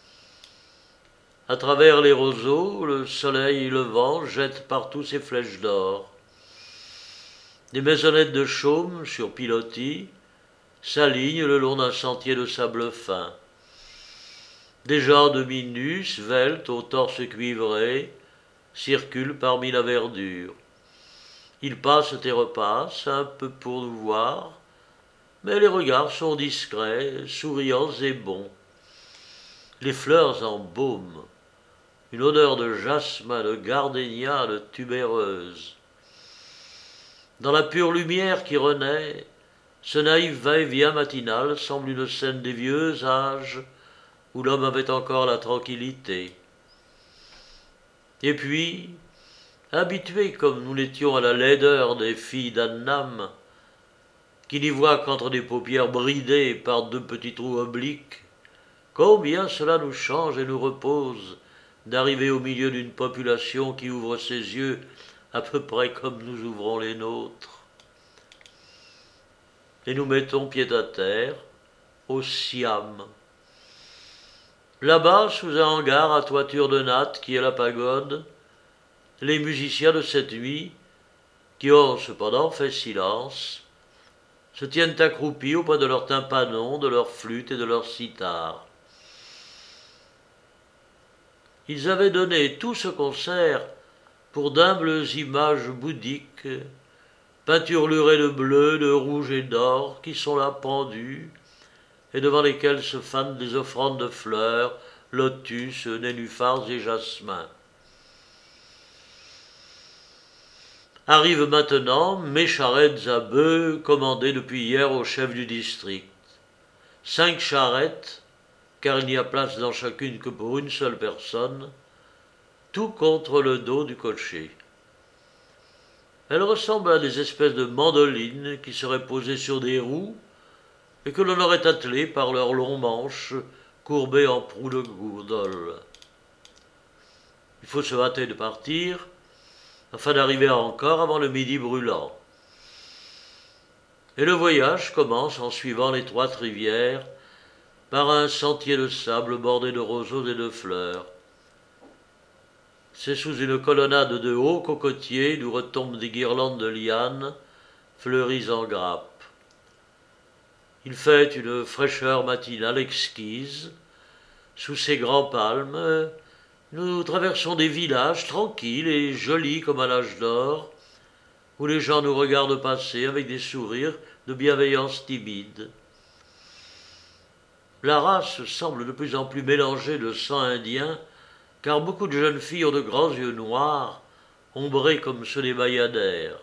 À travers les roseaux, le soleil levant jette partout ses flèches d'or. Des maisonnettes de chaume sur pilotis s'alignent le long d'un sentier de sable fin. Des gens demi-nus, sveltes, au torse cuivré, circulent parmi la verdure. Ils passent et repassent, un peu pour nous voir, mais les regards sont discrets, souriants et bons. Les fleurs embaument, une odeur de jasmin, de gardénia, de tubéreuse. Dans la pure lumière qui renaît, ce naïf va-et-vient matinal semble une scène des vieux âges où l'homme avait encore la tranquillité. Et puis, habitués comme nous l'étions à la laideur des filles d'Annam, qui n'y voient qu'entre des paupières bridées par deux petits trous obliques, combien cela nous change et nous repose d'arriver au milieu d'une population qui ouvre ses yeux à peu près comme nous ouvrons les nôtres. Et nous mettons pied à terre, au Siam. Là-bas, sous un hangar à toiture de natte qui est la pagode, les musiciens de cette nuit, qui ont cependant fait silence, se tiennent accroupis auprès de leurs tympanons, de leurs flûtes et de leurs sitars. ils avaient donné tout ce concert pour d'humbles images bouddhiques, peinturlurées de bleu, de rouge et d'or, qui sont là pendues, et devant lesquelles se fanent des offrandes de fleurs, lotus, nénuphars et jasmins. Arrivent maintenant mes charrettes à bœufs commandées depuis hier au chef du district. Cinq charrettes, car il n'y a place dans chacune que pour une seule personne, tout contre le dos du cocher. Elles ressemblent à des espèces de mandolines qui seraient posées sur des roues et que l'on aurait attelées par leurs longs manches courbées en proue de gourdole. Il faut se hâter de partir afin d'arriver encore avant le midi brûlant. Et le voyage commence en suivant l'étroite rivière par un sentier de sable bordé de roseaux et de fleurs. C'est sous une colonnade de hauts cocotiers d'où retombent des guirlandes de lianes fleuries en grappes. Il fait une fraîcheur matinale exquise. Sous ces grands palmes, nous traversons des villages tranquilles et jolis comme à l'âge d'or, où les gens nous regardent passer avec des sourires de bienveillance timide. La race semble de plus en plus mélangée de sang indien, car beaucoup de jeunes filles ont de grands yeux noirs, ombrés comme ceux des bayadères.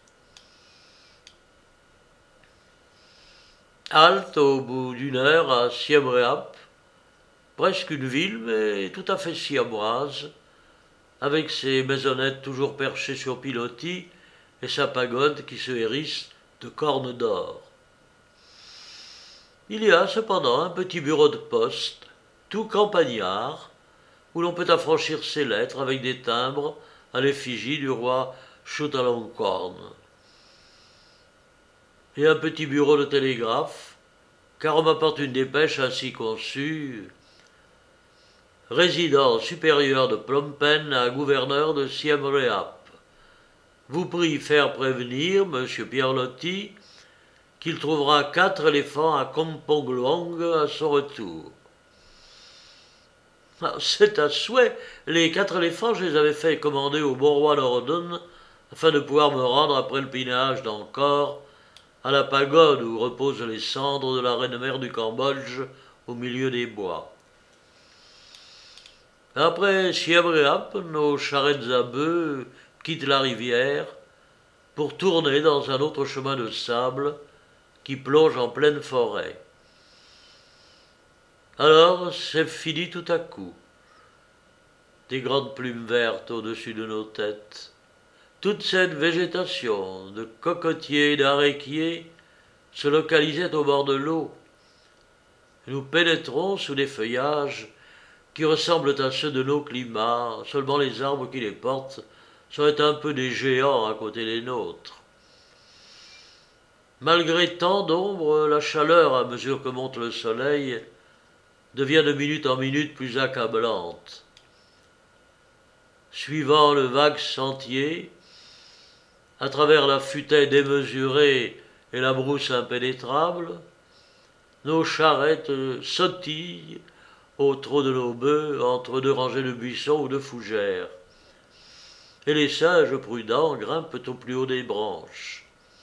Halte au bout d'une heure à Siem Reap, presque une ville, mais tout à fait siamoise, avec ses maisonnettes toujours perchées sur pilotis et sa pagode qui se hérisse de cornes d'or. Il y a cependant un petit bureau de poste, tout campagnard, où l'on peut affranchir ses lettres avec des timbres à l'effigie du roi Chulalongkorn. Et un petit bureau de télégraphe, car on m'apporte une dépêche ainsi conçue. Résident supérieur de Phnom Penh à gouverneur de Siem Reap. Vous prie faire prévenir M. Pierre Loti qu'il trouvera quatre éléphants à Kampong Luang à son retour. C'est à souhait. Les quatre éléphants, je les avais fait commander au bon roi Norodom afin de pouvoir me rendre après le pèlerinage d'Angkor à la pagode où reposent les cendres de la reine-mère du Cambodge au milieu des bois. Après Siem Reap, nos charrettes à bœufs quittent la rivière pour tourner dans un autre chemin de sable qui plonge en pleine forêt. Alors, c'est fini tout à coup. Des grandes plumes vertes au-dessus de nos têtes. Toute cette végétation de cocotiers et d'aréquiers se localisait au bord de l'eau. Nous pénétrons sous des feuillages qui ressemblent à ceux de nos climats, seulement les arbres qui les portent seraient un peu des géants à côté des nôtres. Malgré tant d'ombre, la chaleur, à mesure que monte le soleil, devient de minute en minute plus accablante. Suivant le vague sentier, à travers la futaie démesurée et la brousse impénétrable, nos charrettes sautillent au trot de nos bœufs entre deux rangées de buissons ou de fougères, et les singes prudents grimpent au plus haut des branches.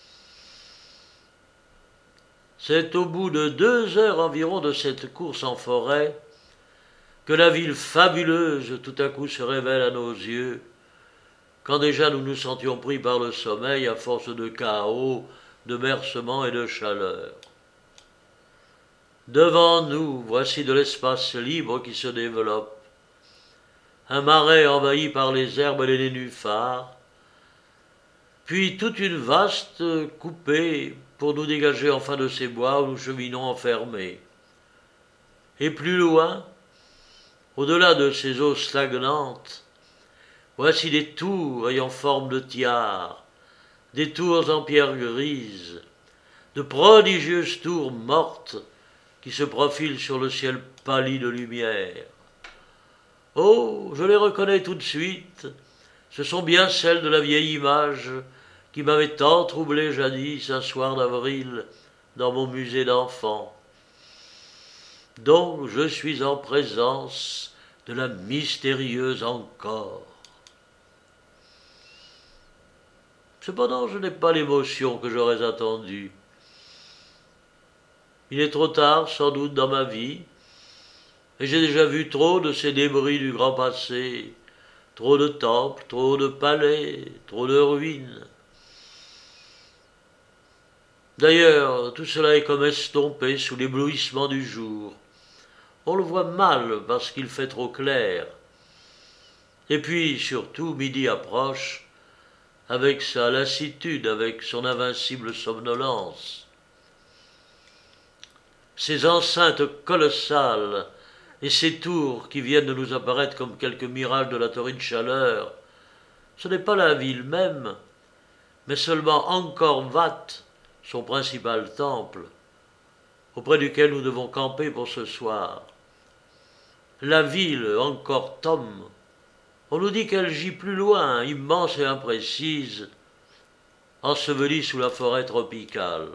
C'est au bout de deux heures environ de cette course en forêt que la ville fabuleuse tout à coup se révèle à nos yeux, quand déjà nous nous sentions pris par le sommeil à force de chaos, de bercements et de chaleur. Devant nous, voici de l'espace libre qui se développe, un marais envahi par les herbes et les nénuphars, puis toute une vaste coupée pour nous dégager enfin de ces bois où nous cheminons enfermés. Et plus loin, au-delà de ces eaux stagnantes, voici des tours ayant forme de tiare, des tours en pierre grise, de prodigieuses tours mortes qui se profilent sur le ciel pâli de lumière. Oh, je les reconnais tout de suite, ce sont bien celles de la vieille image qui m'avait tant troublé jadis un soir d'avril dans mon musée d'enfants. Donc je suis en présence de la mystérieuse encore. Cependant, je n'ai pas l'émotion que j'aurais attendue. Il est trop tard, sans doute, dans ma vie, et j'ai déjà vu trop de ces débris du grand passé, trop de temples, trop de palais, trop de ruines. D'ailleurs, tout cela est comme estompé sous l'éblouissement du jour. On le voit mal parce qu'il fait trop clair. Et puis, surtout, midi approche, avec sa lassitude, avec son invincible somnolence. Ces enceintes colossales et ces tours qui viennent de nous apparaître comme quelques mirages de la torride chaleur, ce n'est pas la ville même, mais seulement Angkor Wat, son principal temple, auprès duquel nous devons camper pour ce soir. La ville, Angkor Thom, on nous dit qu'elle gît plus loin, immense et imprécise, ensevelie sous la forêt tropicale.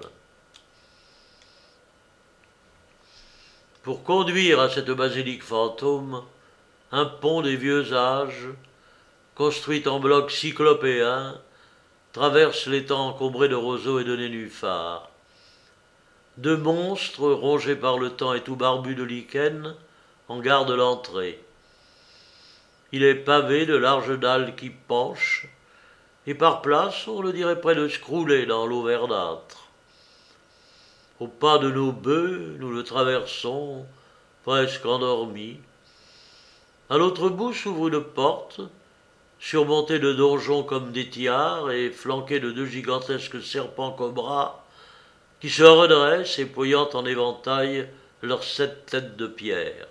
Pour conduire à cette basilique fantôme, un pont des vieux âges, construit en blocs cyclopéens, traverse l'étang encombré de roseaux et de nénuphars. Deux monstres, rongés par le temps et tout barbus de lichen, en gardent l'entrée. Il est pavé de larges dalles qui penchent, et par places, on le dirait près de se crouler dans l'eau verdâtre. Au pas de nos bœufs, nous le traversons, presque endormis. À l'autre bout s'ouvre une porte, surmontée de donjons comme des tiares et flanquée de deux gigantesques serpents cobras qui se redressent, épouillant en éventail leurs sept têtes de pierre.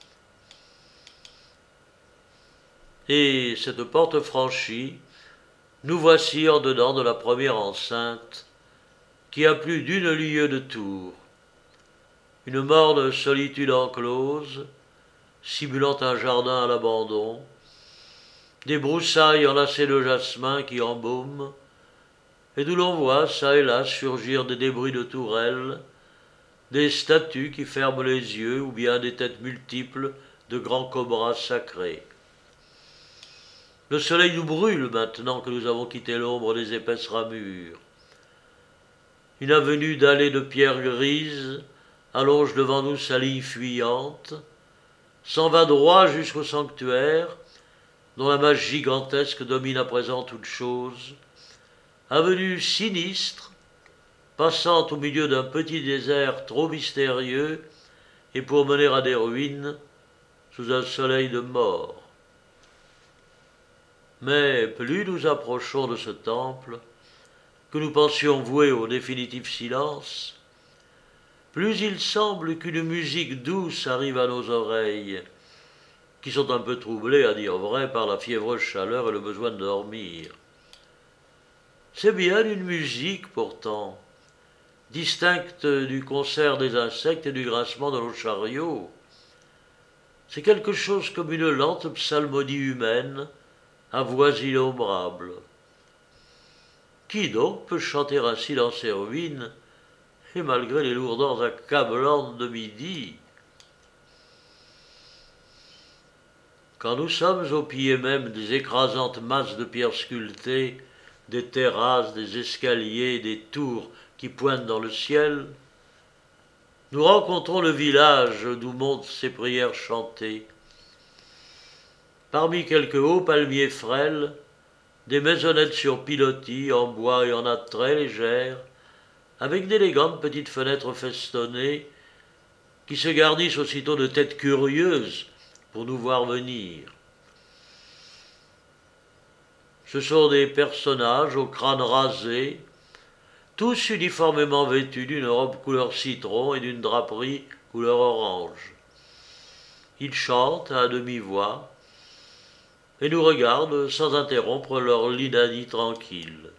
Et cette porte franchie, nous voici en dedans de la première enceinte, qui a plus d'une lieue de tour. Une morne solitude enclose, simulant un jardin à l'abandon, des broussailles enlacées de jasmin qui embaument, et d'où l'on voit çà et là surgir des débris de tourelles, des statues qui ferment les yeux ou bien des têtes multiples de grands cobras sacrés. Le soleil nous brûle maintenant que nous avons quitté l'ombre des épaisses ramures. Une avenue d'allées de pierres grises allonge devant nous sa ligne fuyante, s'en va droit jusqu'au sanctuaire, dont la masse gigantesque domine à présent toute chose, avenue sinistre, passant au milieu d'un petit désert trop mystérieux et pour mener à des ruines sous un soleil de mort. Mais plus nous approchons de ce temple, que nous pensions voué au définitif silence, plus il semble qu'une musique douce arrive à nos oreilles, qui sont un peu troublées, à dire vrai, par la fiévreuse chaleur et le besoin de dormir. C'est bien une musique, pourtant, distincte du concert des insectes et du grincement de nos chariots. C'est quelque chose comme une lente psalmodie humaine, à voix innombrables. Qui donc peut chanter ainsi dans ces ruines, et malgré les lourdeurs accablantes de midi? Quand nous sommes au pied même des écrasantes masses de pierres sculptées, des terrasses, des escaliers, des tours qui pointent dans le ciel, nous rencontrons le village d'où montent ces prières chantées. Parmi quelques hauts palmiers frêles, des maisonnettes sur pilotis, en bois et en nattes très légères, avec d'élégantes petites fenêtres festonnées, qui se garnissent aussitôt de têtes curieuses pour nous voir venir. Ce sont des personnages au crâne rasé, tous uniformément vêtus d'une robe couleur citron et d'une draperie couleur orange. Ils chantent à demi-voix et nous regardent sans interrompre leur litanie tranquille.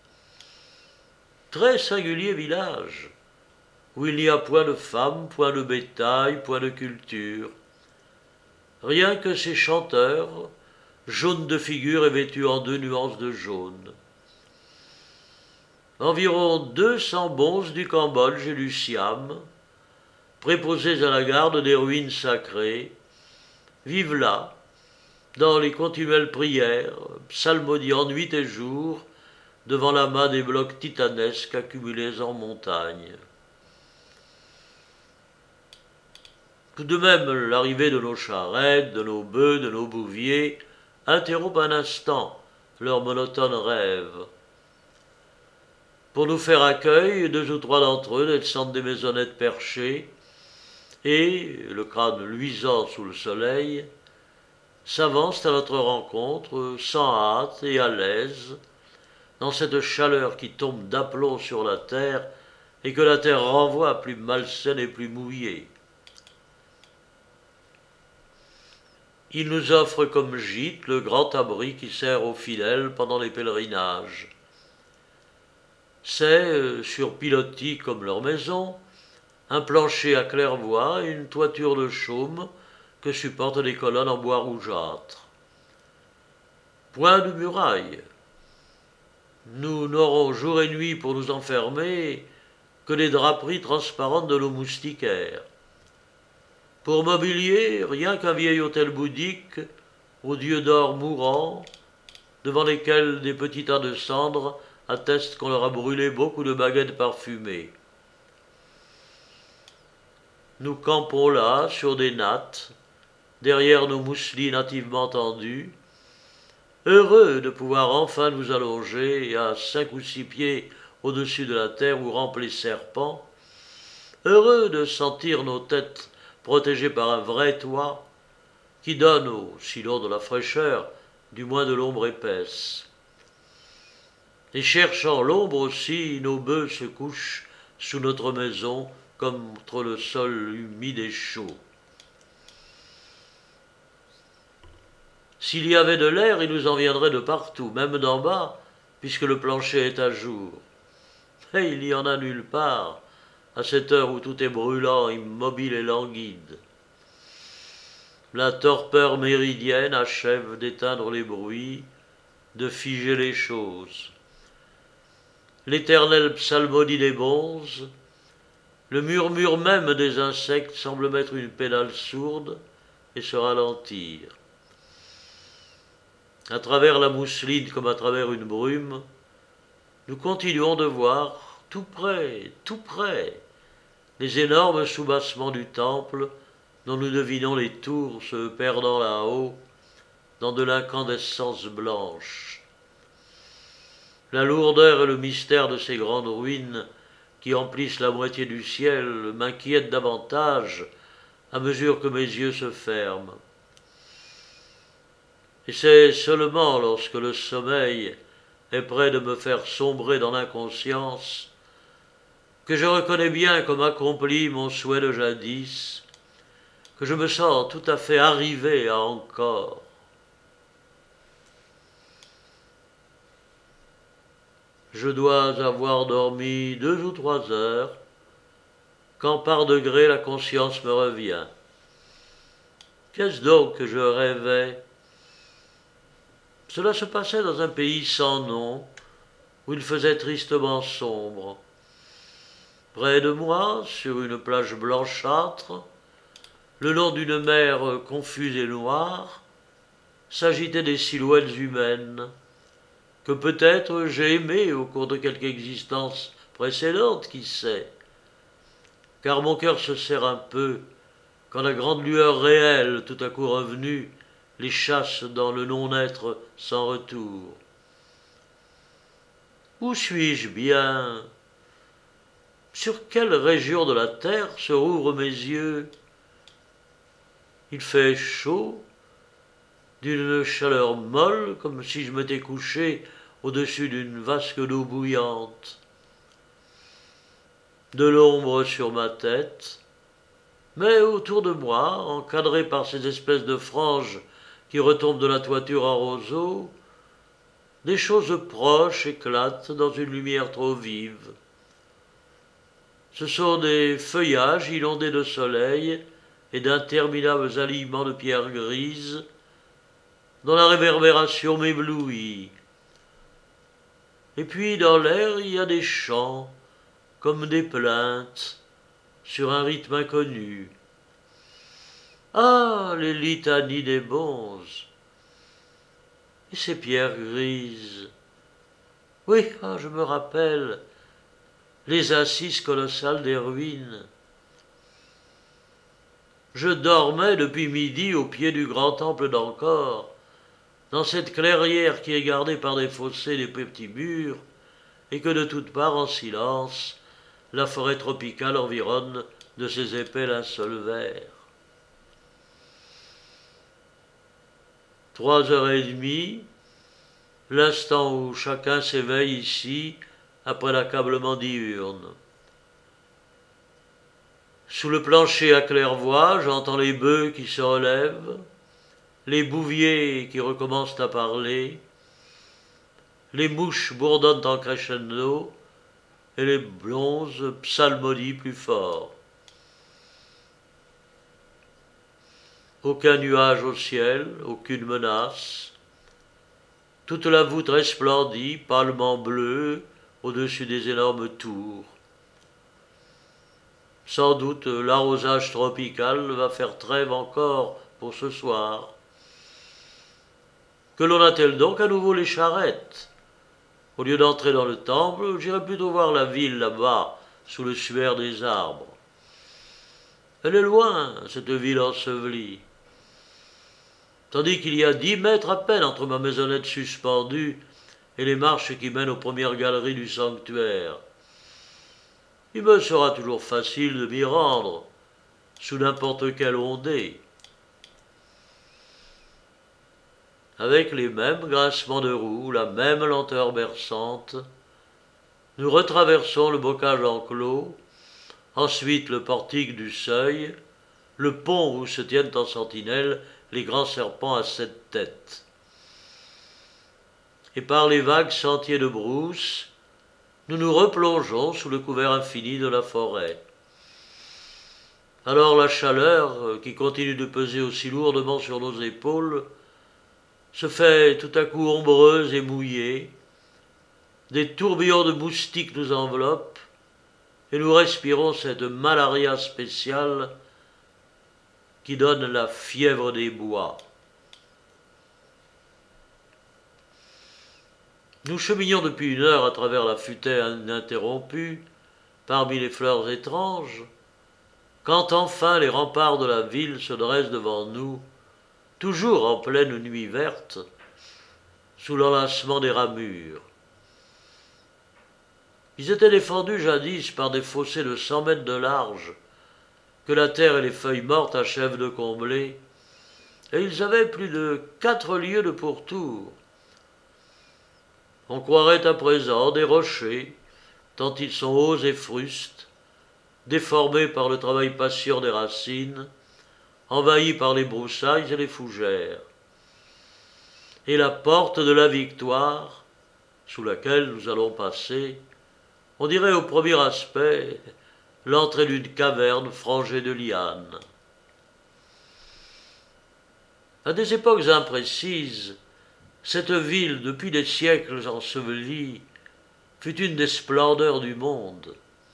Très singulier village, où il n'y a point de femmes, point de bétail, point de culture. Rien que ces chanteurs, jaunes de figure et vêtus en deux nuances de jaune. Environ deux cents bonzes du Cambodge et du Siam, préposés à la garde des ruines sacrées, vivent là, dans les continuelles prières, psalmodiant nuit et jour, devant l'amas des blocs titanesques accumulés en montagne. Tout de même, l'arrivée de nos charrettes, de nos bœufs, de nos bouviers, interrompt un instant leur monotone rêve. Pour nous faire accueil, deux ou trois d'entre eux descendent des maisonnettes perchées et, le crâne luisant sous le soleil, s'avancent à notre rencontre sans hâte et à l'aise, dans cette chaleur qui tombe d'aplomb sur la terre et que la terre renvoie plus malsaine et plus mouillée. Ils nous offrent comme gîte le grand abri qui sert aux fidèles pendant les pèlerinages. C'est, sur pilotis comme leur maison, un plancher à claire-voie et une toiture de chaume que supportent des colonnes en bois rougeâtre. Point de muraille. Nous n'aurons jour et nuit pour nous enfermer que les draperies transparentes de nos moustiquaires. Pour mobilier, rien qu'un vieil hôtel bouddhique aux dieux d'or mourants, devant lesquels des petits tas de cendres attestent qu'on leur a brûlé beaucoup de baguettes parfumées. Nous campons là, sur des nattes, derrière nos mousselines nativement tendues, heureux de pouvoir enfin nous allonger à cinq ou six pieds au-dessus de la terre où rampent les serpents, heureux de sentir nos têtes protégées par un vrai toit qui donne, au sinon de la fraîcheur, du moins de l'ombre épaisse. Et cherchant l'ombre aussi, nos bœufs se couchent sous notre maison contre le sol humide et chaud. S'il y avait de l'air, il nous en viendrait de partout, même d'en bas, puisque le plancher est à jour. Mais il n'y en a nulle part, à cette heure où tout est brûlant, immobile et languide. La torpeur méridienne achève d'éteindre les bruits, de figer les choses. L'éternelle psalmodie des bonzes, le murmure même des insectes semble mettre une pédale sourde et se ralentir. À travers la mousseline comme à travers une brume, nous continuons de voir, tout près, tout près, les énormes soubassements du temple dont nous devinons les tours se perdant là-haut dans de l'incandescence blanche. La lourdeur et le mystère de ces grandes ruines qui emplissent la moitié du ciel m'inquiètent davantage à mesure que mes yeux se ferment. Et c'est seulement lorsque le sommeil est près de me faire sombrer dans l'inconscience que je reconnais bien comme accompli mon souhait de jadis, que je me sens tout à fait arrivé à encore. Je dois avoir dormi deux ou trois heures, quand par degrés la conscience me revient. Qu'est-ce donc que je rêvais ? Cela se passait dans un pays sans nom, où il faisait tristement sombre. Près de moi, sur une plage blanchâtre, le long d'une mer confuse et noire, s'agitaient des silhouettes humaines, que peut-être j'ai aimées au cours de quelque existence précédente, qui sait, car mon cœur se serre un peu quand la grande lueur réelle, tout à coup revenue, les chasse dans le non-être sans retour. Où suis-je bien ? Sur quelle région de la terre se rouvrent mes yeux ? Il fait chaud, d'une chaleur molle, comme si je m'étais couché au-dessus d'une vasque d'eau bouillante. De l'ombre sur ma tête, mais autour de moi, encadré par ces espèces de franges qui retombent de la toiture en roseau, des choses proches éclatent dans une lumière trop vive. Ce sont des feuillages inondés de soleil et d'interminables alignements de pierres grises, dont la réverbération m'éblouit. Et puis dans l'air, il y a des chants, comme des plaintes, sur un rythme inconnu. Ah, les litanies des bonzes. Et ces pierres grises. Oui, ah, je me rappelle. Les assises colossales des ruines. Je dormais depuis midi au pied du grand temple d'Angkor, dans cette clairière qui est gardée par des fossés et des petits murs, et que de toutes parts, en silence, la forêt tropicale environne de ses épais linceuls verts. Trois heures et demie, l'instant où chacun s'éveille ici après l'accablement diurne. Sous le plancher à claire-voie, j'entends les bœufs qui se relèvent, les bouviers qui recommencent à parler, les mouches bourdonnent en crescendo et les blonzes psalmodient plus fort. Aucun nuage au ciel, aucune menace. Toute la voûte resplendit, pâlement bleu, au-dessus des énormes tours. Sans doute l'arrosage tropical va faire trêve encore pour ce soir. Que l'on attelle donc à nouveau les charrettes. Au lieu d'entrer dans le temple, j'irai plutôt voir la ville là-bas, sous le suaire des arbres. Elle est loin, cette ville ensevelie. Tandis qu'il y a dix mètres à peine entre ma maisonnette suspendue et les marches qui mènent aux premières galeries du sanctuaire. Il me sera toujours facile de m'y rendre, sous n'importe quelle ondée. Avec les mêmes grincements de roues, la même lenteur berçante, nous retraversons le bocage enclos, ensuite le portique du seuil, le pont où se tiennent en sentinelle les grands serpents à sept têtes. Et par les vagues sentiers de brousse, nous nous replongeons sous le couvert infini de la forêt. Alors la chaleur, qui continue de peser aussi lourdement sur nos épaules, se fait tout à coup ombreuse et mouillée, des tourbillons de moustiques nous enveloppent, et nous respirons cette malaria spéciale qui donne la fièvre des bois. Nous cheminions depuis une heure à travers la futaie ininterrompue, parmi les fleurs étranges, quand enfin les remparts de la ville se dressent devant nous, toujours en pleine nuit verte, sous l'enlacement des ramures. Ils étaient défendus jadis par des fossés de cent mètres de large, que la terre et les feuilles mortes achèvent de combler, et ils avaient plus de quatre lieues de pourtour. On croirait à présent des rochers, tant ils sont hauts et frustes, déformés par le travail patient des racines, envahis par les broussailles et les fougères. Et la porte de la victoire, sous laquelle nous allons passer, on dirait au premier aspect l'entrée d'une caverne frangée de lianes. À des époques imprécises, cette ville, depuis des siècles ensevelie, fut une des splendeurs du monde.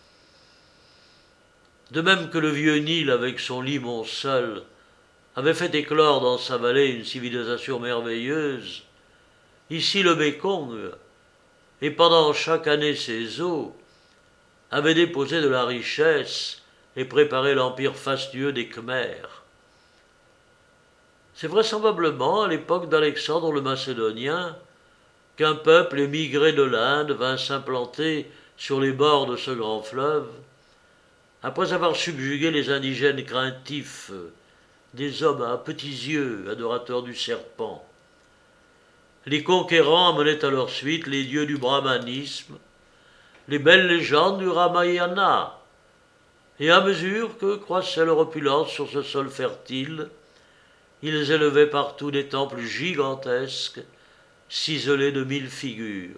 De même que le vieux Nil, avec son limon seul, avait fait éclore dans sa vallée une civilisation merveilleuse, ici le Mékong, et pendant chaque année ses eaux, avait déposé de la richesse et préparé l'empire fastueux des Khmers. C'est vraisemblablement à l'époque d'Alexandre le Macédonien qu'un peuple émigré de l'Inde vint s'implanter sur les bords de ce grand fleuve, après avoir subjugué les indigènes craintifs, des hommes à petits yeux, adorateurs du serpent. Les conquérants amenaient à leur suite les dieux du brahmanisme, les belles légendes du Ramayana, et à mesure que croissait leur opulence sur ce sol fertile, ils élevaient partout des temples gigantesques, ciselés de mille figures.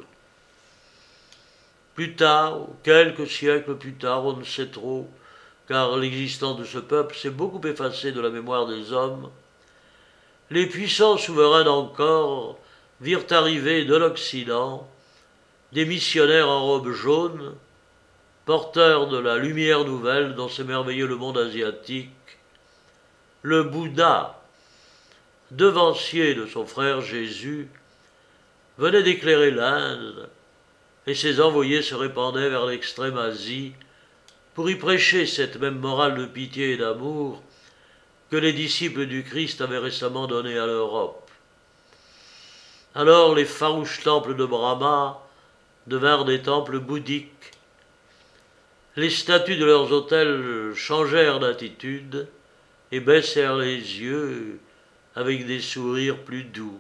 Plus tard, quelques siècles plus tard, on ne sait trop, car l'existence de ce peuple s'est beaucoup effacée de la mémoire des hommes, les puissants souverains d'Angkor virent arriver de l'Occident des missionnaires en robe jaune, porteurs de la lumière nouvelle dont s'émerveillait le monde asiatique, le Bouddha, devancier de son frère Jésus, venait d'éclairer l'Inde, et ses envoyés se répandaient vers l'extrême Asie pour y prêcher cette même morale de pitié et d'amour que les disciples du Christ avaient récemment donnée à l'Europe. Alors les farouches temples de Brahma devinrent des temples bouddhiques. Les statues de leurs autels changèrent d'attitude et baissèrent les yeux avec des sourires plus doux.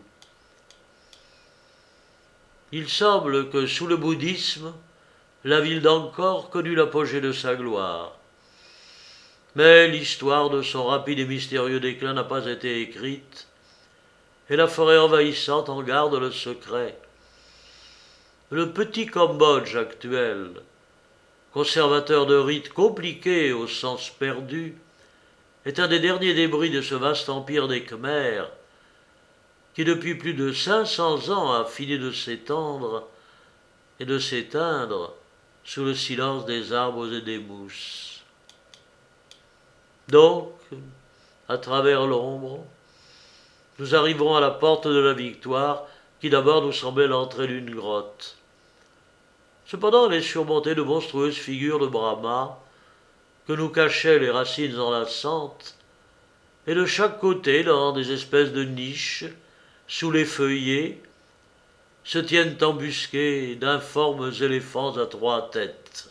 Il semble que sous le bouddhisme, la ville d'Angkor connut l'apogée de sa gloire. Mais l'histoire de son rapide et mystérieux déclin n'a pas été écrite, et la forêt envahissante en garde le secret. Le petit Cambodge actuel, conservateur de rites compliqués au sens perdu, est un des derniers débris de ce vaste empire des Khmers, qui depuis plus de cinq cents ans a fini de s'étendre et de s'éteindre sous le silence des arbres et des mousses. Donc, à travers l'ombre, nous arriverons à la porte de la victoire, qui d'abord nous semblait l'entrée d'une grotte. Cependant, elle est surmontée de monstrueuses figures de Brahma, que nous cachaient les racines enlaçantes, et de chaque côté, dans des espèces de niches, sous les feuillets, se tiennent embusqués d'informes éléphants à trois têtes.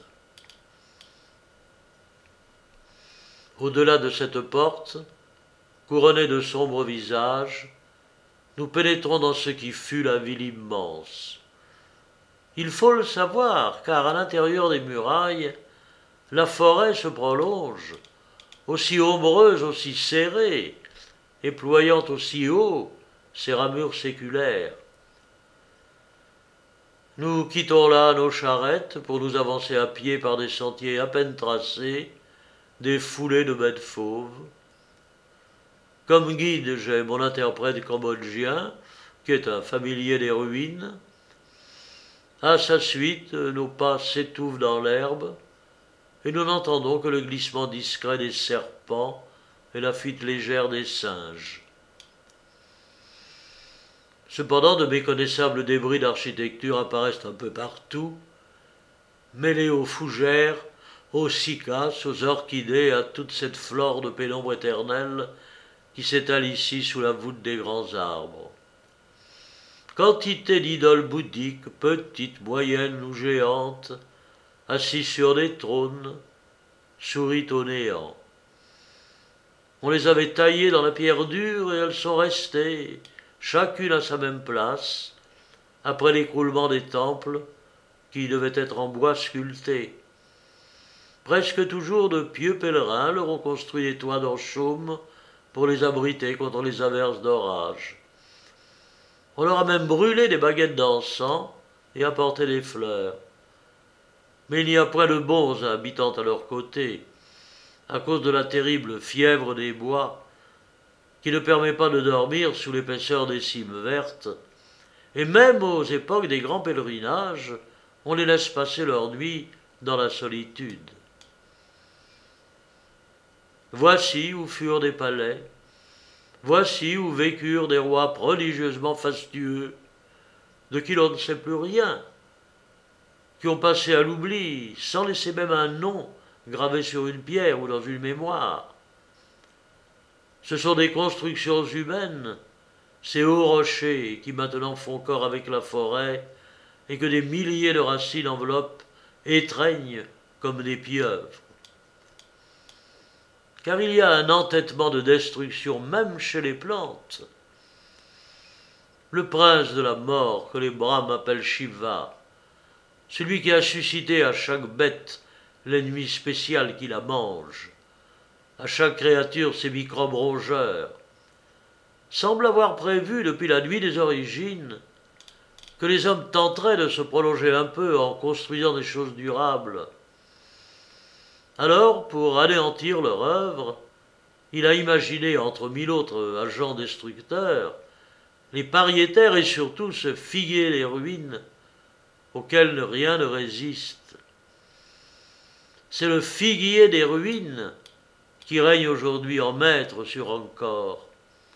Au-delà de cette porte, couronnée de sombres visages, nous pénétrons dans ce qui fut la ville immense. Il faut le savoir, car à l'intérieur des murailles, la forêt se prolonge, aussi ombreuse, aussi serrée, et ployant aussi haut ses ramures séculaires. Nous quittons là nos charrettes pour nous avancer à pied par des sentiers à peine tracés, des foulées de bêtes fauves. Comme guide, j'ai mon interprète cambodgien, qui est un familier des ruines. À sa suite, nos pas s'étouffent dans l'herbe, et nous n'entendons que le glissement discret des serpents et la fuite légère des singes. Cependant, de méconnaissables débris d'architecture apparaissent un peu partout, mêlés aux fougères, aux cycas, aux orchidées, à toute cette flore de pénombre éternelle qui s'étale ici sous la voûte des grands arbres. Quantité d'idoles bouddhiques, petites, moyennes ou géantes, assises sur des trônes, sourient au néant. On les avait taillées dans la pierre dure et elles sont restées, chacune à sa même place, après l'écroulement des temples qui devaient être en bois sculpté. Presque toujours de pieux pèlerins leur ont construit des toits en chaume pour les abriter contre les averses d'orage. On leur a même brûlé des baguettes d'encens et apporté des fleurs. Mais il n'y a point de bons habitant à leur côté, à cause de la terrible fièvre des bois, qui ne permet pas de dormir sous l'épaisseur des cimes vertes, et même aux époques des grands pèlerinages, on les laisse passer leur nuit dans la solitude. Voici où furent des palais, voici où vécurent des rois prodigieusement fastueux, de qui l'on ne sait plus rien, qui ont passé à l'oubli, sans laisser même un nom gravé sur une pierre ou dans une mémoire. Ce sont des constructions humaines, ces hauts rochers qui maintenant font corps avec la forêt et que des milliers de racines enveloppent, étreignent comme des pieuvres. Car il y a un entêtement de destruction même chez les plantes. Le prince de la mort, que les Brahmes appellent Shiva, celui qui a suscité à chaque bête l'ennemi spécial qui la mange, à chaque créature ses microbes rongeurs, semble avoir prévu depuis la nuit des origines que les hommes tenteraient de se prolonger un peu en construisant des choses durables. Alors, pour anéantir leur œuvre, il a imaginé, entre mille autres agents destructeurs, les pariétaires et surtout ce figuier les ruines auquel rien ne résiste. C'est le figuier des ruines qui règne aujourd'hui en maître sur Angkor.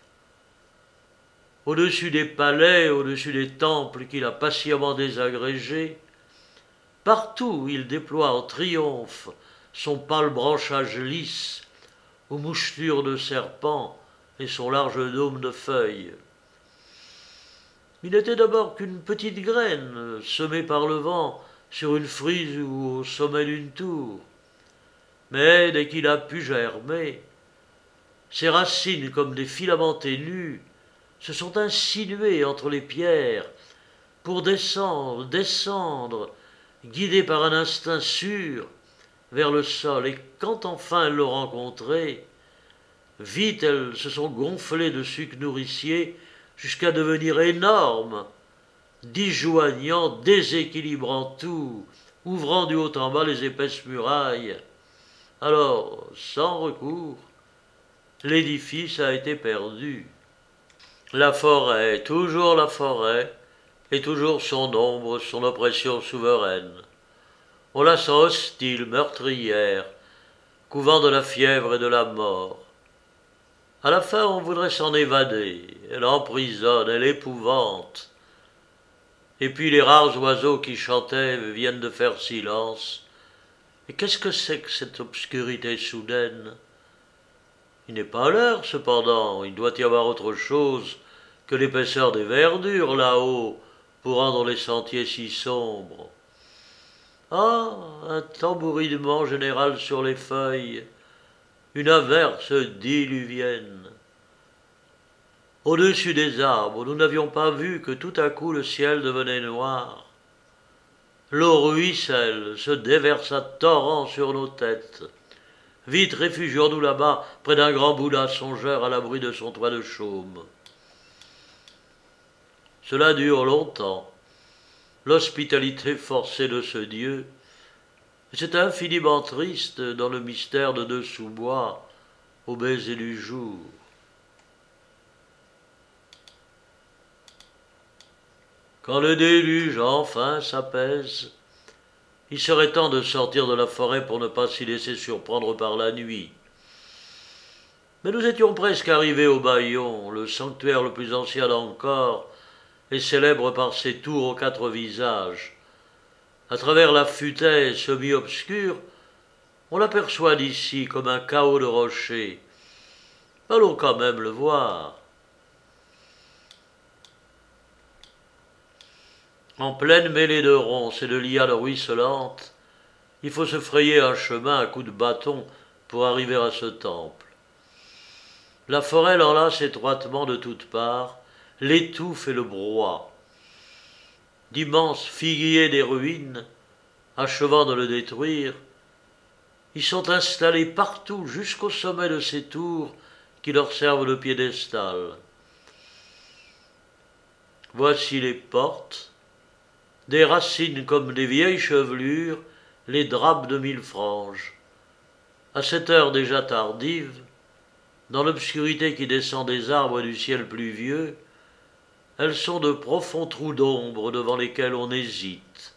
Au-dessus des palais, au-dessus des temples qu'il a patiemment désagrégés, partout il déploie en triomphe son pâle branchage lisse, aux mouchetures de serpents et son large dôme de feuilles. Il n'était d'abord qu'une petite graine, semée par le vent sur une frise ou au sommet d'une tour. Mais dès qu'il a pu germer, ses racines, comme des filaments ténus, se sont insinuées entre les pierres pour descendre, descendre, guidées par un instinct sûr, vers le sol. Et quand enfin elles l'ont rencontré, vite elles se sont gonflées de suc nourricier jusqu'à devenir énormes, disjoignant, déséquilibrant tout, ouvrant du haut en bas les épaisses murailles. Alors, sans recours, l'édifice a été perdu. La forêt, toujours la forêt, et toujours son ombre, son oppression souveraine. On la sent hostile, meurtrière, couvant de la fièvre et de la mort. À la fin, on voudrait s'en évader. Elle emprisonne, elle épouvante. Et puis les rares oiseaux qui chantaient viennent de faire silence. Et qu'est-ce que c'est que cette obscurité soudaine? Il n'est pas l'heure, cependant. Il doit y avoir autre chose que l'épaisseur des verdures là-haut pour rendre les sentiers si sombres. Ah, un tambourinement général sur les feuilles, une averse diluvienne. Au-dessus des arbres, nous n'avions pas vu que tout à coup le ciel devenait noir. L'eau ruisselle, se déverse à torrents sur nos têtes. Vite réfugions-nous là-bas, près d'un grand Bouddha songeur à l'abri de son toit de chaume. Cela dure longtemps. L'hospitalité forcée de ce Dieu, c'est infiniment triste dans le mystère de deux sous-bois au baiser du jour. Quand le déluge enfin s'apaise, il serait temps de sortir de la forêt pour ne pas s'y laisser surprendre par la nuit. Mais nous étions presque arrivés au Bayon, le sanctuaire le plus ancien d'Angkor, et célèbre par ses tours aux quatre visages. À travers la futaie semi-obscure, on l'aperçoit d'ici comme un chaos de rochers. Allons quand même le voir. En pleine mêlée de ronces et de lianes ruisselantes, il faut se frayer un chemin à coups de bâton pour arriver à ce temple. La forêt l'enlace étroitement de toutes parts, l'étouffe et le broie. D'immenses figuiers des ruines, achevant de le détruire, ils sont installés partout jusqu'au sommet de ces tours qui leur servent de piédestal. Voici les portes, des racines comme des vieilles chevelures, les drapent de mille franges. À cette heure déjà tardive, dans l'obscurité qui descend des arbres et du ciel pluvieux, elles sont de profonds trous d'ombre devant lesquels on hésite.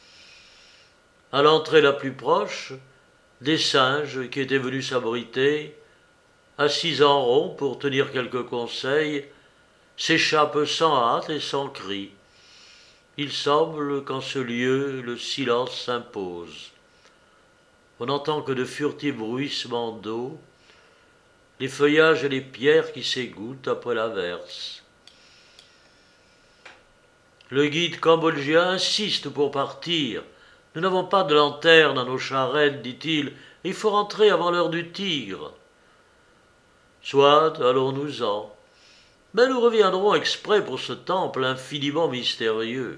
À l'entrée la plus proche, des singes qui étaient venus s'abriter, assis en rond pour tenir quelques conseils, s'échappent sans hâte et sans cri. Il semble qu'en ce lieu le silence s'impose. On n'entend que de furtifs bruissements d'eau, les feuillages et les pierres qui s'égouttent après l'averse. Le guide cambodgien insiste pour partir. Nous n'avons pas de lanterne à nos charrettes, dit-il. Il faut rentrer avant l'heure du tigre. Soit, allons-nous-en. Mais nous reviendrons exprès pour ce temple infiniment mystérieux.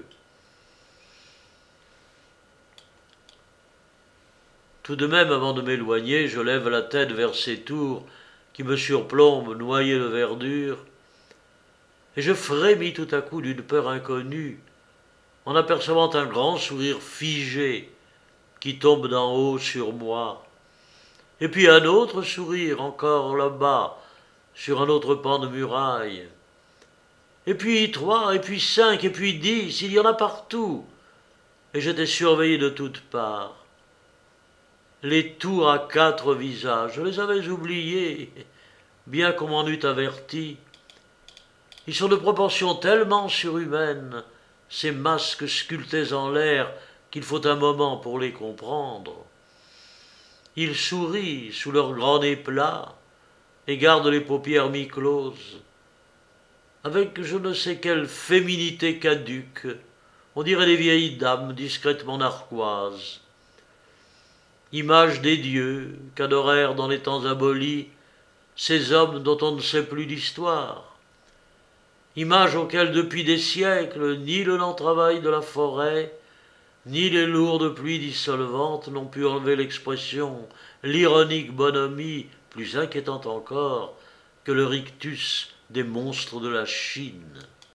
Tout de même, avant de m'éloigner, je lève la tête vers ces tours qui me surplombent, noyées de verdure, et je frémis tout à coup d'une peur inconnue, en apercevant un grand sourire figé qui tombe d'en haut sur moi, et puis un autre sourire encore là-bas, sur un autre pan de muraille, et puis trois, et puis cinq, et puis dix, il y en a partout, et j'étais surveillé de toutes parts. les tours à quatre visages, je les avais oubliés, bien qu'on m'en eût averti. Ils sont de proportions tellement surhumaines, ces masques sculptés en l'air, qu'il faut un moment pour les comprendre. Ils sourient sous leur grand nez plat et gardent les paupières mi-closes. Avec je ne sais quelle féminité caduque, on dirait des vieilles dames discrètement narquoises. Image des dieux qu'adorèrent dans les temps abolis ces hommes dont on ne sait plus l'histoire. Image auxquelles depuis des siècles ni le lent travail de la forêt, ni les lourdes pluies dissolvantes n'ont pu enlever l'expression, l'ironique bonhomie, plus inquiétante encore que le rictus des monstres de la Chine.